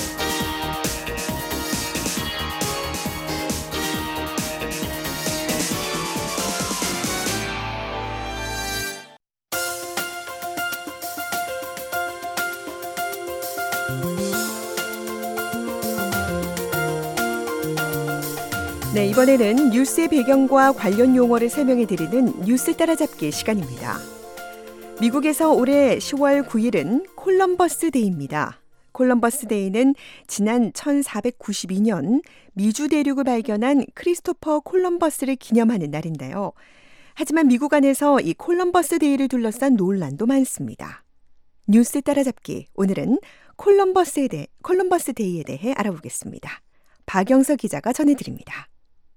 네, 이번에는 뉴스의 배경과 관련 용어를 설명해 드리는 뉴스 따라잡기 시간입니다. 미국에서 올해 10월 9일은 콜럼버스 데이입니다. 콜럼버스 데이는 지난 1492년 미주 대륙을 발견한 크리스토퍼 콜럼버스를 기념하는 날인데요. 하지만 미국 안에서 이 콜럼버스 데이를 둘러싼 논란도 많습니다. 뉴스 따라잡기, 오늘은 콜럼버스 데이에 대해 알아보겠습니다. 박영서 기자가 전해드립니다.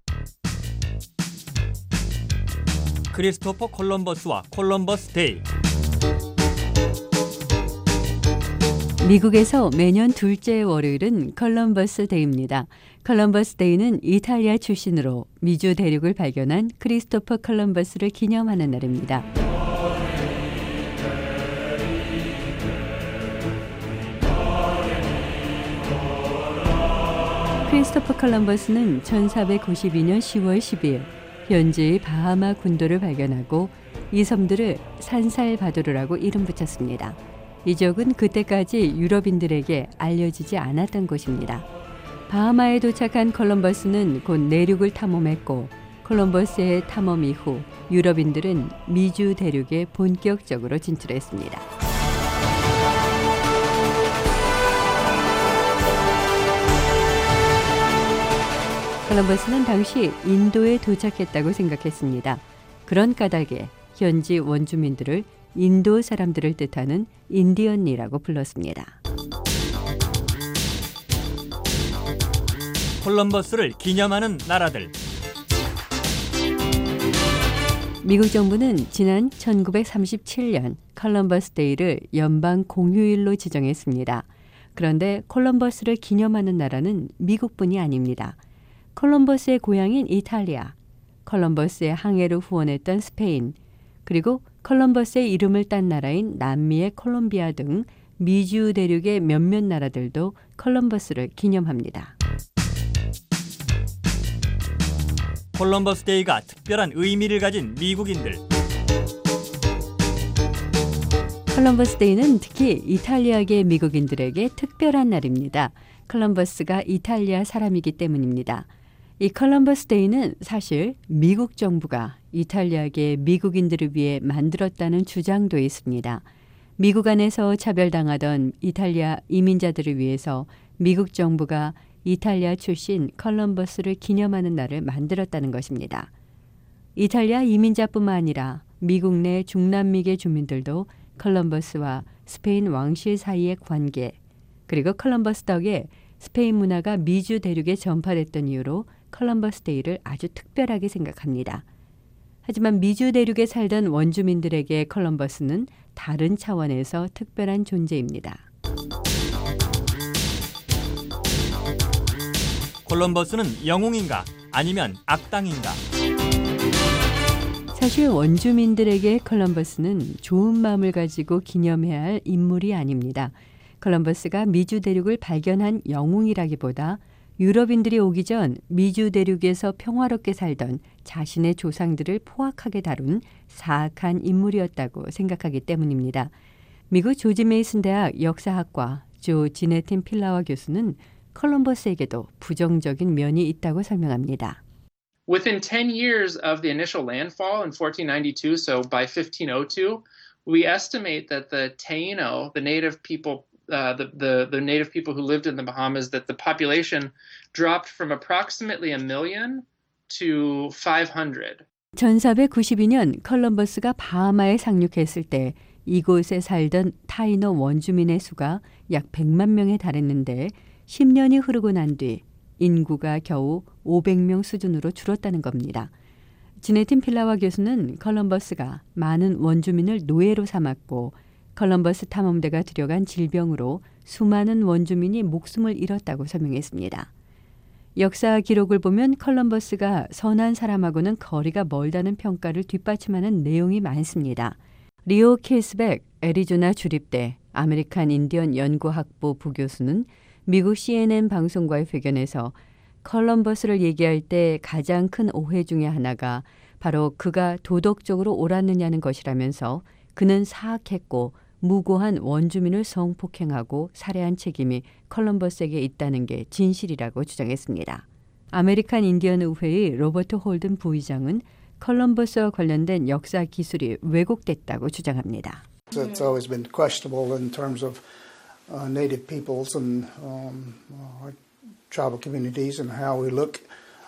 크리스토퍼 콜럼버스와 콜럼버스 데이. 미국에서 매년 둘째 월요일은 콜럼버스 데이입니다. 콜럼버스 데이는 이탈리아 출신으로 미주 대륙을 발견한 크리스토퍼 콜럼버스를 기념하는 날입니다. 크리스토퍼 콜럼버스는 1492년 10월 12일 현지의 바하마 군도를 발견하고 이 섬들을 산살바도르라고 이름 붙였습니다. 이 지역은 그때까지 유럽인들에게 알려지지 않았던 곳입니다. 바하마에 도착한 콜럼버스는 곧 내륙을 탐험했고 콜럼버스의 탐험 이후 유럽인들은 미주 대륙에 본격적으로 진출했습니다. 콜럼버스는 당시 인도에 도착했다고 생각했습니다. 그런 까닭에 현지 원주민들을 인도 사람들을 뜻하는 인디언이라고 불렀습니다. 콜럼버스를 기념하는 나라들. 미국 정부는 지난 1937년 콜럼버스 데이를 연방 공휴일로 지정했습니다. 그런데 콜럼버스를 기념하는 나라는 미국뿐이 아닙니다. 콜럼버스의 고향인 이탈리아, 콜럼버스의 항해를 후원했던 스페인, 그리고 콜럼버스의 이름을 딴 나라인 남미의 콜롬비아 등 미주 대륙의 몇몇 나라들도 콜럼버스를 기념합니다. 콜럼버스 데이가 특별한 의미를 가진 미국인들. 콜럼버스 데이는 특히 이탈리아계 미국인들에게 특별한 날입니다. 콜럼버스가 이탈리아 사람이기 때문입니다. 이 콜럼버스 데이는 사실 미국 정부가 이탈리아계 미국인들을 위해 만들었다는 주장도 있습니다. 미국 안에서 차별당하던 이탈리아 이민자들을 위해서 미국 정부가 이탈리아 출신 콜럼버스를 기념하는 날을 만들었다는 것입니다. 이탈리아 이민자뿐만 아니라 미국 내 중남미계 주민들도 콜럼버스와 스페인 왕실 사이의 관계, 그리고 콜럼버스 덕에 스페인 문화가 미주 대륙에 전파됐던 이유로 콜럼버스 데이를 아주 특별하게 생각합니다. 하지만 미주 대륙에 살던 원주민들에게 콜럼버스는 다른 차원에서 특별한 존재입니다. 콜럼버스는 영웅인가 아니면 악당인가? 사실 원주민들에게 콜럼버스는 좋은 마음을 가지고 기념해야 할 인물이 아닙니다. 콜럼버스가 미주 대륙을 발견한 영웅이라기보다 유럽인들이 오기 전 미주 대륙에서 평화롭게 살던 자신의 조상들을 포악하게 다룬 사악한 인물이었다고 생각하기 때문입니다. 미국 조지 메이슨 대학 역사학과 조 지네틴 필라와 교수는 콜럼버스에게도 부정적인 면이 있다고 설명합니다. Within 10 years of the initial landfall in 1492, so by 1502, we estimate that the Taino, the native people, the native people who lived in the Bahamas, that the population dropped from approximately 1 million to 500. 1492년 콜럼버스가 바하마에 상륙했을 때 이곳에 살던 타이노 원주민의 수가 약 100만 명에 달했는데 10년이 흐르고 난 뒤 인구가 겨우 500명 수준으로 줄었다는 겁니다. 지네틴 필라와 교수는 콜럼버스가 많은 원주민을 노예로 삼았고 콜럼버스 탐험대가 들여간 질병으로 수많은 원주민이 목숨을 잃었다고 설명했습니다. 역사 기록을 보면 콜럼버스가 선한 사람하고는 거리가 멀다는 평가를 뒷받침하는 내용이 많습니다. 리오 케이스백 애리조나 주립대 아메리칸 인디언 연구학부 부교수는 미국 CNN 방송과의 회견에서 콜럼버스를 얘기할 때 가장 큰 오해 중에 하나가 바로 그가 도덕적으로 옳았느냐는 것이라면서 그는 사악했고 무고한 원주민을 성폭행하고 살해한 책임이 콜럼버스에게 있다는 게 진실이라고 주장했습니다. 아메리칸 인디언 의회의 로버트 홀든 부의장은 콜럼버스와 관련된 역사 기술이 왜곡됐다고 주장합니다. It's always been questionable in terms of native peoples and tribal communities and how we look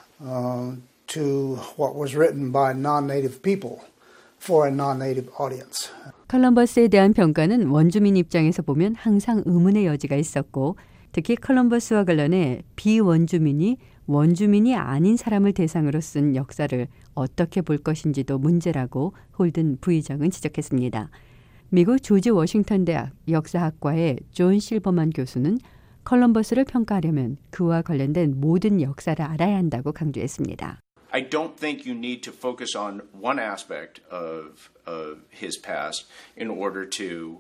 to what was written by non-native people for a non-native audience. 콜럼버스에 대한 평가는 원주민 입장에서 보면 항상 의문의 여지가 있었고 특히 콜럼버스와 관련해 비원주민이 원주민이 아닌 사람을 대상으로 쓴 역사를 어떻게 볼 것인지도 문제라고 홀든 부의장은 지적했습니다. 미국 조지 워싱턴 대학 역사학과의 존 실버만 교수는 콜럼버스를 평가하려면 그와 관련된 모든 역사를 알아야 한다고 강조했습니다. I don't think you need to focus on one aspect of his past in order to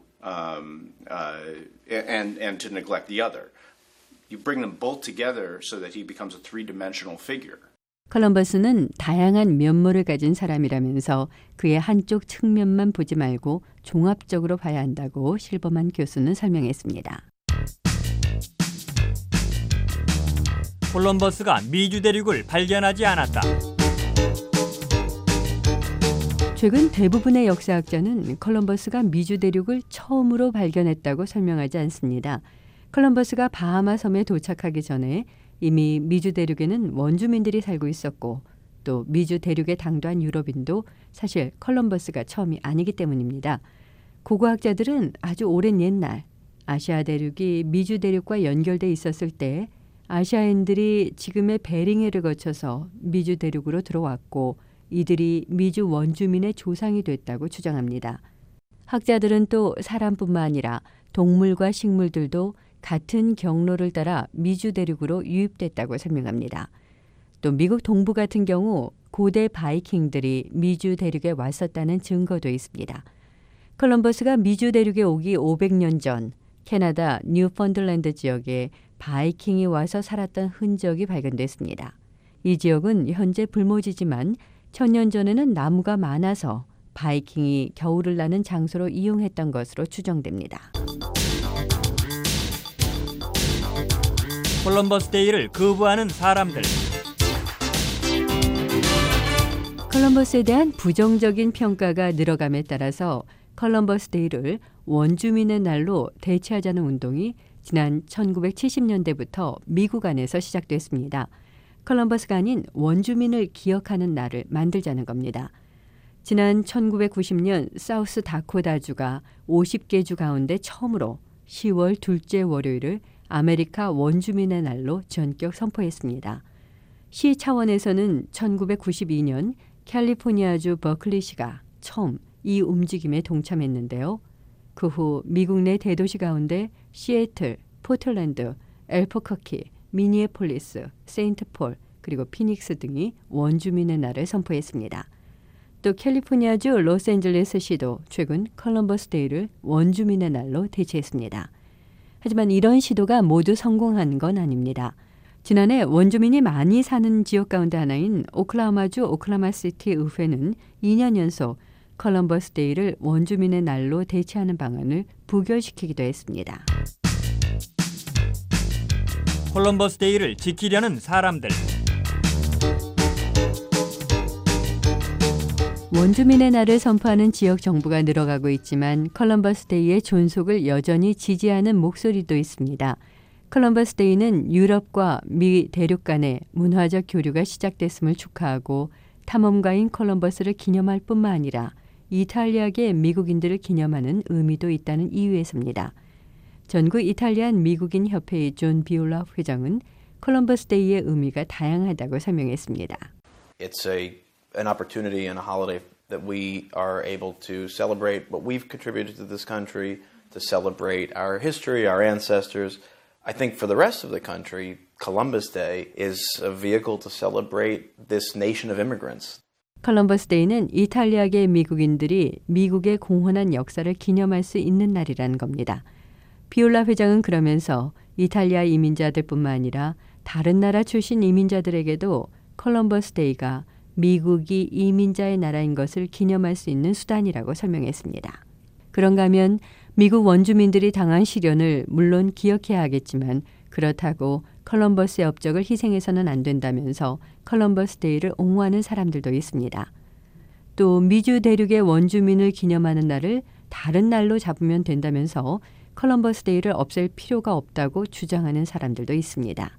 and to neglect the other. You bring them both together so that he becomes a three-dimensional figure. 콜럼버스는 다양한 면모를 가진 사람이라면서 그의 한쪽 측면만 보지 말고 종합적으로 봐야 한다고 실버만 교수는 설명했습니다. 콜럼버스가 미주 대륙을 발견하지 않았다. 최근 대부분의 역사학자는 콜럼버스가 미주 대륙을 처음으로 발견했다고 설명하지 않습니다. 콜럼버스가 바하마 섬에 도착하기 전에 이미 미주 대륙에는 원주민들이 살고 있었고 또 미주 대륙에 당도한 유럽인도 사실 콜럼버스가 처음이 아니기 때문입니다. 고고학자들은 아주 오랜 옛날 아시아 대륙이 미주 대륙과 연결돼 있었을 때 아시아인들이 지금의 베링해를 거쳐서 미주 대륙으로 들어왔고 이들이 미주 원주민의 조상이 됐다고 주장합니다. 학자들은 또 사람뿐만 아니라 동물과 식물들도 같은 경로를 따라 미주 대륙으로 유입됐다고 설명합니다. 또 미국 동부 같은 경우 고대 바이킹들이 미주 대륙에 왔었다는 증거도 있습니다. 콜럼버스가 미주 대륙에 오기 500년 전 캐나다 뉴펀들랜드 지역에 바이킹이 와서 살았던 흔적이 발견됐습니다. 이 지역은 현재 불모지지만 1000년 전에는 나무가 많아서 바이킹이 겨울을 나는 장소로 이용했던 것으로 추정됩니다. 콜럼버스 데이를 거부하는 사람들. 콜럼버스에 대한 부정적인 평가가 늘어감에 따라서 콜럼버스 데이를 원주민의 날로 대체하자는 운동이 지난 1970년대부터 미국 안에서 시작됐습니다. 콜럼버스가 아닌 원주민을 기억하는 날을 만들자는 겁니다. 지난 1990년 사우스 다코다주가 50개 주 가운데 처음으로 10월 둘째 월요일을 아메리카 원주민의 날로 전격 선포했습니다. 시 차원에서는 1992년 캘리포니아주 버클리시가 처음 이 움직임에 동참했는데요. 그 후 미국 내 대도시 가운데 시애틀, 포틀랜드, 엘퍼커키, 미니애폴리스, 세인트폴, 그리고 피닉스 등이 원주민의 날을 선포했습니다. 또 캘리포니아주 로스앤젤레스시도 최근 컬럼버스 데이를 원주민의 날로 대체했습니다. 하지만 이런 시도가 모두 성공한 건 아닙니다. 지난해 원주민이 많이 사는 지역 가운데 하나인 오클라호마주 오클라호마시티 의회는 2년 연속 컬럼버스 데이를 원주민의 날로 대체하는 방안을 부결시키기도 했습니다. 콜럼버스 데이를 지키려는 사람들. 원주민의 날을 선포하는 지역 정부가 늘어가고 있지만 컬럼버스 데이의 존속을 여전히 지지하는 목소리도 있습니다. 컬럼버스 데이는 유럽과 미 대륙 간의 문화적 교류가 시작됐음을 축하하고 탐험가인 컬럼버스를 기념할 뿐만 아니라 이탈리아계 미국인들을 기념하는 의미도 있다는 이유에서입니다. 전국 이탈리안 미국인 협회의 존 비올라 회장은 컬럼버스 데이의 의미가 다양하다고 설명했습니다. It's an opportunity and a holiday that we are able to celebrate what we've contributed to this country, to celebrate our history, our ancestors. I think for the rest of the country, Columbus Day is a vehicle to celebrate this nation of immigrants. 컬럼버스 데이는 이탈리아계 미국인들이 미국의 공헌한 역사를 기념할 수 있는 날이라는 겁니다. 비올라 회장은 그러면서 이탈리아 이민자들뿐만 아니라 다른 나라 출신 이민자들에게도 컬럼버스 데이가 미국이 이민자의 나라인 것을 기념할 수 있는 수단이라고 설명했습니다. 그런가 하면 미국 원주민들이 당한 시련을 물론 기억해야 하겠지만 그렇다고 컬럼버스의 업적을 희생해서는 안 된다면서 컬럼버스 데이를 옹호하는 사람들도 있습니다. 또 미주 대륙의 원주민을 기념하는 날을 다른 날로 잡으면 된다면서 컬럼버스 데이를 없앨 필요가 없다고 주장하는 사람들도 있습니다.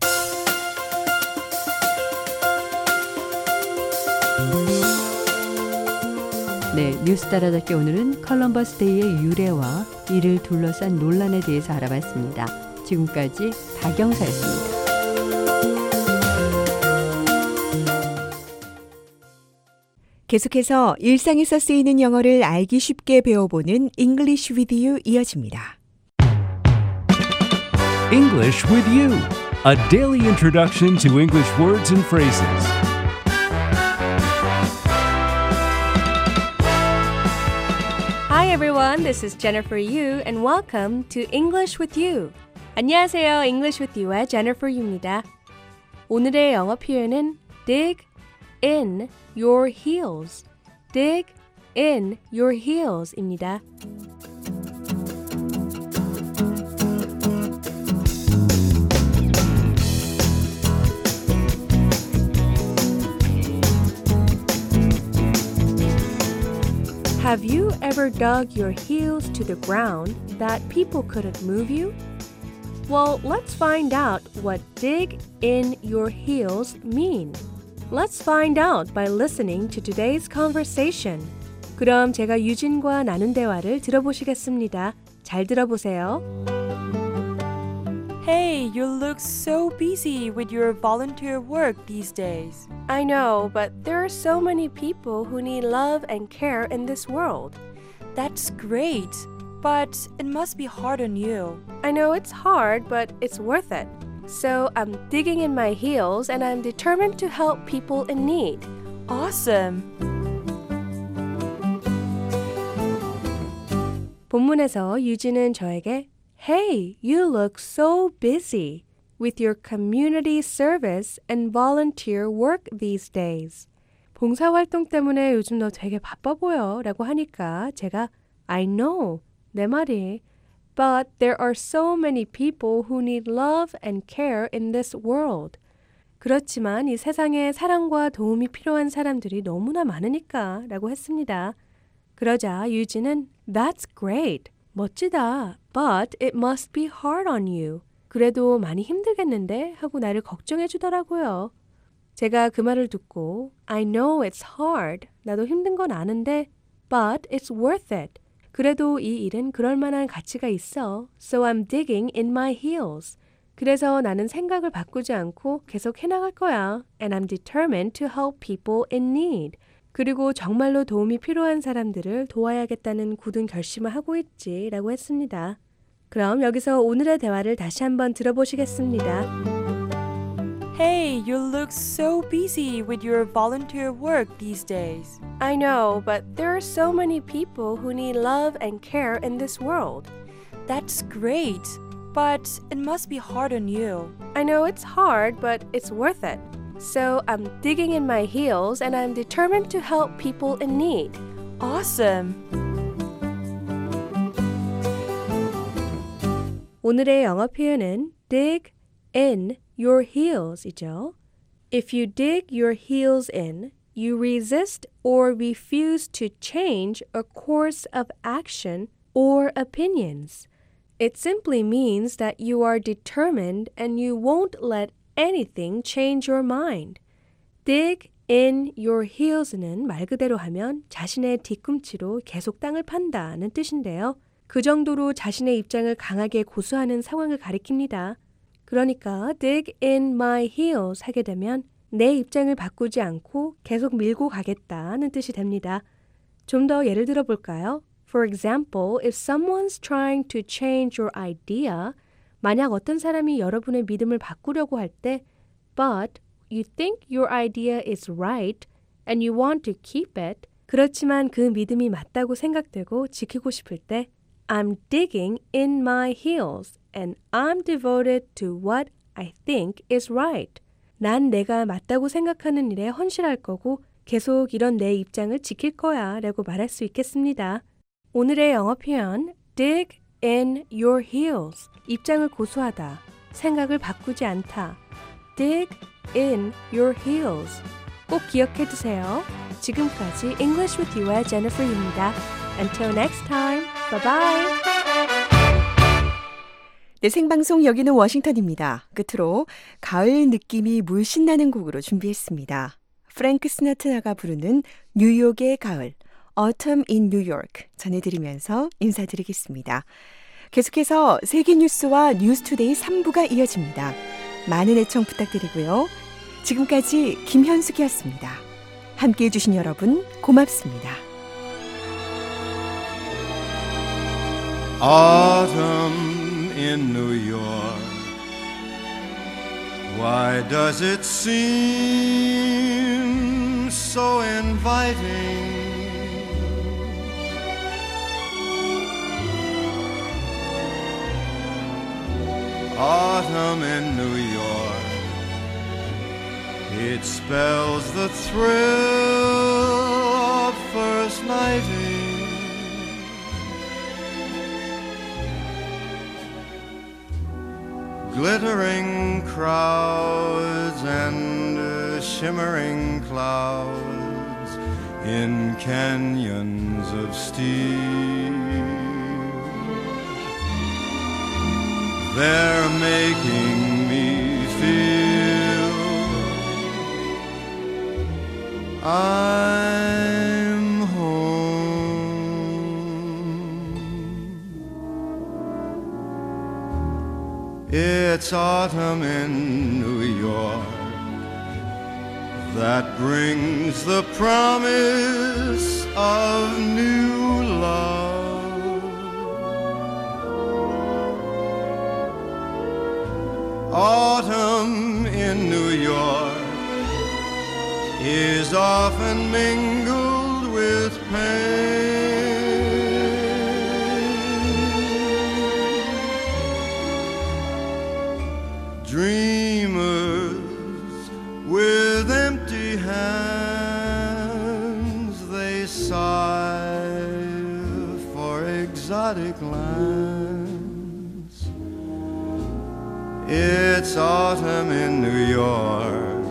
네, 뉴스 따라잡기 오늘은 컬럼버스 데이의 유래와 이를 둘러싼 논란에 대해서 알아봤습니다. 지금까지 박영사였습니다. 계속해서 일상에서 쓰이는 영어를 알기 쉽게 배워보는 English with You 이어집니다. English with You, a daily introduction to English words and phrases. Hi everyone, this is Jennifer Yu and welcome to English with You. 안녕하세요, English with You의 Jennifer Yu입니다. 오늘의 영어 표현은 dig in your heels. dig in your heels입니다. Have you ever dug your heels to the ground that people couldn't move you? Well, let's find out what dig in your heels mean. Let's find out by listening to today's conversation. 그럼 제가 유진과 나눈 대화를 들어보시겠습니다. 잘 들어보세요. Hey, you look so busy with your volunteer work these days. I know, but there are so many people who need love and care in this world. That's great, but it must be hard on you. I know it's hard, but it's worth it. So I'm digging in my heels and I'm determined to help people in need. Awesome! 본문에서 유진은 저에게 Hey, you look so busy with your community service and volunteer work these days. 봉사활동 때문에 요즘 너 되게 바빠 보여 라고 하니까 제가 I know, 내 말이 But there are so many people who need love and care in this world. 그렇지만 이 세상에 사랑과 도움이 필요한 사람들이 너무나 많으니까 라고 했습니다. 그러자 유진은 That's great. 멋지다. But it must be hard on you. 그래도 많이 힘들겠는데? 하고 나를 걱정해 주더라고요. 제가 그 말을 듣고 I know it's hard. 나도 힘든 건 아는데 But it's worth it. 그래도 이 일은 그럴 만한 가치가 있어. So I'm digging in my heels. 그래서 나는 생각을 바꾸지 않고 계속 해나갈 거야. And I'm determined to help people in need. 그리고 정말로 도움이 필요한 사람들을 도와야겠다는 굳은 결심을 하고 있지 라고 했습니다. 그럼 여기서 오늘의 대화를 다시 한번 들어보시겠습니다. Hey, you look so busy with your volunteer work these days. I know, but there are so many people who need love and care in this world. That's great, but it must be hard on you. I know it's hard, but it's worth it. So I'm digging in my heels and I'm determined to help people in need. Awesome! 오늘의 영어 표현은 dig in your heels이죠. If you dig your heels in, you resist or refuse to change a course of action or opinions. It simply means that you are determined and you won't let anything change your mind. Dig in your heels는 말 그대로 하면 자신의 뒤꿈치로 계속 땅을 판다는 뜻인데요. 그 정도로 자신의 입장을 강하게 고수하는 상황을 가리킵니다. 그러니까 dig in my heels 하게 되면 내 입장을 바꾸지 않고 계속 밀고 가겠다는 뜻이 됩니다. 좀 더 예를 들어 볼까요? For example, if someone's trying to change your idea, 만약 어떤 사람이 여러분의 믿음을 바꾸려고 할 때 but you think your idea is right and you want to keep it, 그렇지만 그 믿음이 맞다고 생각되고 지키고 싶을 때 I'm digging in my heels and I'm devoted to what I think is right. 난 내가 맞다고 생각하는 일에 헌신할 거고 계속 이런 내 입장을 지킬 거야 라고 말할 수 있겠습니다. 오늘의 영어 표현 dig in your heels, 입장을 고수하다, 생각을 바꾸지 않다. dig in your heels. 꼭 기억해 두세요. 지금까지 English with You의 Jennifer입니다. Until next time, bye-bye. 네, 생방송 여기는 워싱턴입니다. 끝으로 가을 느낌이 물씬 나는 곡으로 준비했습니다. 프랭크 시나트라가 부르는 뉴욕의 가을, Autumn in New York 전해드리면서 인사드리겠습니다. 계속해서 세계 뉴스와 뉴스투데이 3부가 이어집니다. 많은 애청 부탁드리고요. 지금까지 김현숙이었습니다. 함께해 주신 여러분 고맙습니다. Autumn in New York, why does it seem so inviting? Autumn in New York, it spells the thrill of first nighting. Glittering crowds and shimmering clouds in canyons of steel. They're making me feel I'm home. It's autumn in New York that brings the promise of new love. Autumn in New York is often mingled with pain. Dreamers with empty hands, they sigh for exotic lands. It's autumn in New York,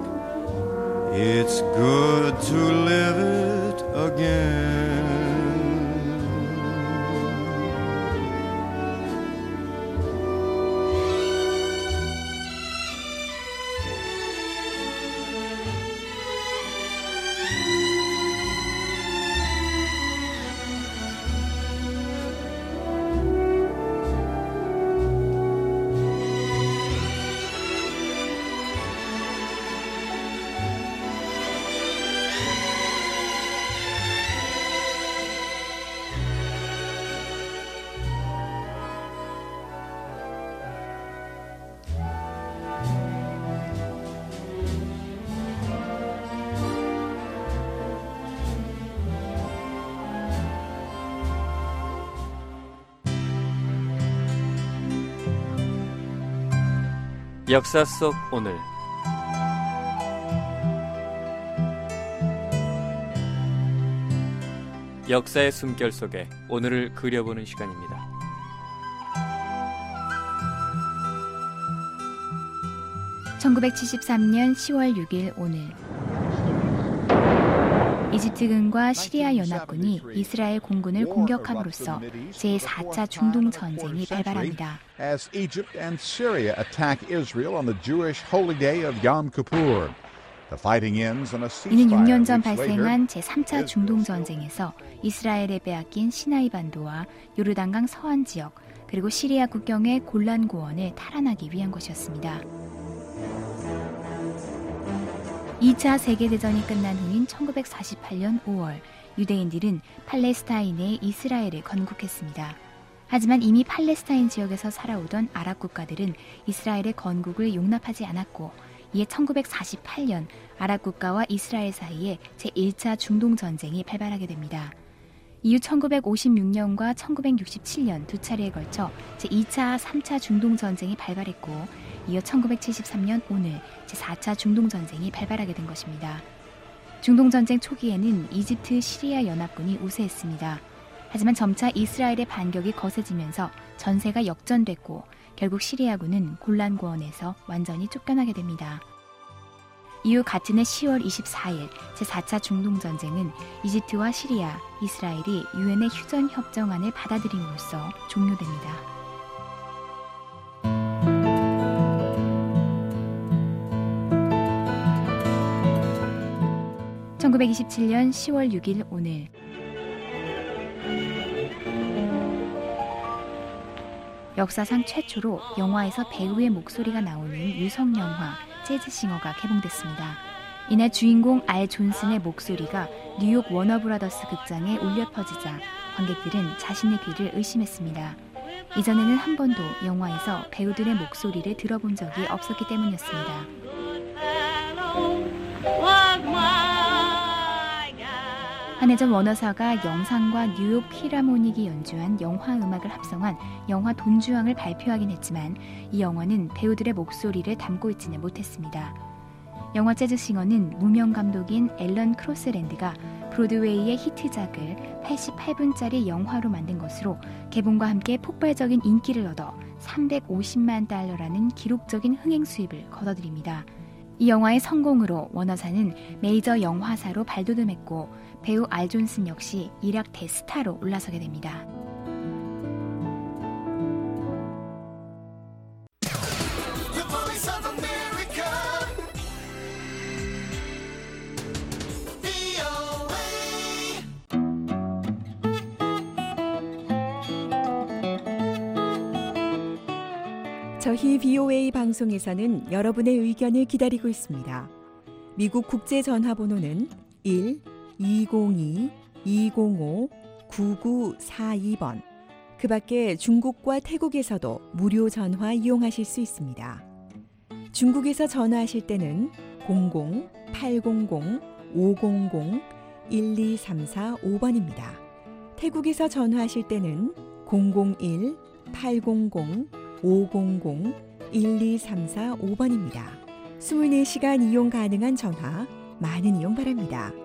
it's good to live it again. 역사 속 오늘. 역사의 숨결 속에 오늘을 그려보는 시간입니다. (1973년 10월 6일) 오늘 이집트군과 시리아 연합군이 이스라엘 공군을 공격함으로써 제4차 중동 전쟁이 발발합니다. As Egypt and Syria attack Israel on the Jewish holy day of Yom Kippur. The fighting ends on a ceasefire. 이는 6년 전 발생한 제3차 중동 전쟁에서 이스라엘에 빼앗긴 시나이 반도와 요르단강 서안 지역 그리고 시리아 국경의 골란 고원을 탈환하기 위한 것이었습니다. 2차 세계대전이 끝난 후인 1948년 5월 유대인들은 팔레스타인의 이스라엘을 건국했습니다. 하지만 이미 팔레스타인 지역에서 살아오던 아랍 국가들은 이스라엘의 건국을 용납하지 않았고 이에 1948년 아랍 국가와 이스라엘 사이에 제1차 중동 전쟁이 발발하게 됩니다. 이후 1956년과 1967년 두 차례에 걸쳐 제2차, 3차 중동 전쟁이 발발했고 이어 1973년 오늘 제4차 중동 전쟁이 발발하게 된 것입니다. 중동 전쟁 초기에는 이집트, 시리아 연합군이 우세했습니다. 하지만 점차 이스라엘의 반격이 거세지면서 전세가 역전됐고 결국 시리아군은 골란 고원에서 완전히 쫓겨나게 됩니다. 이후 같은 해 10월 24일 제4차 중동전쟁은 이집트와 시리아, 이스라엘이 유엔의 휴전협정안을 받아들임으로써 종료됩니다. (1927년 10월 6일) 오늘 역사상 최초로 영화에서 배우의 목소리가 나오는 유성 영화 재즈싱어가 개봉됐습니다. 이날 주인공 알 존슨의 목소리가 뉴욕 워너브라더스 극장에 울려 퍼지자 관객들은 자신의 귀를 의심했습니다. 이전에는 한 번도 영화에서 배우들의 목소리를 들어본 적이 없었기 때문이었습니다. 한해전 워너사가 영상과 뉴욕 필하모닉이 연주한 영화 음악을 합성한 영화 돈주왕을 발표하긴 했지만 이 영화는 배우들의 목소리를 담고 있지는 못했습니다. 영화 재즈싱어는 무명 감독인 앨런 크로스랜드가 브로드웨이의 히트작을 88분짜리 영화로 만든 것으로 개봉과 함께 폭발적인 인기를 얻어 350만 달러라는 기록적인 흥행 수입을 거둬들입니다. 이 영화의 성공으로 워너사는 메이저 영화사로 발돋움했고 배우 알 존슨 역시 일약 대스타로 올라서게 됩니다. 저희 BOA 방송에서는 여러분의 의견을 기다리고 있습니다. 미국 국제전화번호는 1-202-205-9942번. 그 밖에 중국과 태국에서도 무료 전화 이용하실 수 있습니다. 중국에서 전화하실 때는 00-800-500-1234-5번입니다. 태국에서 전화하실 때는 001-800-500-1234-5번입니다. 24시간 이용 가능한 전화 많은 이용 바랍니다.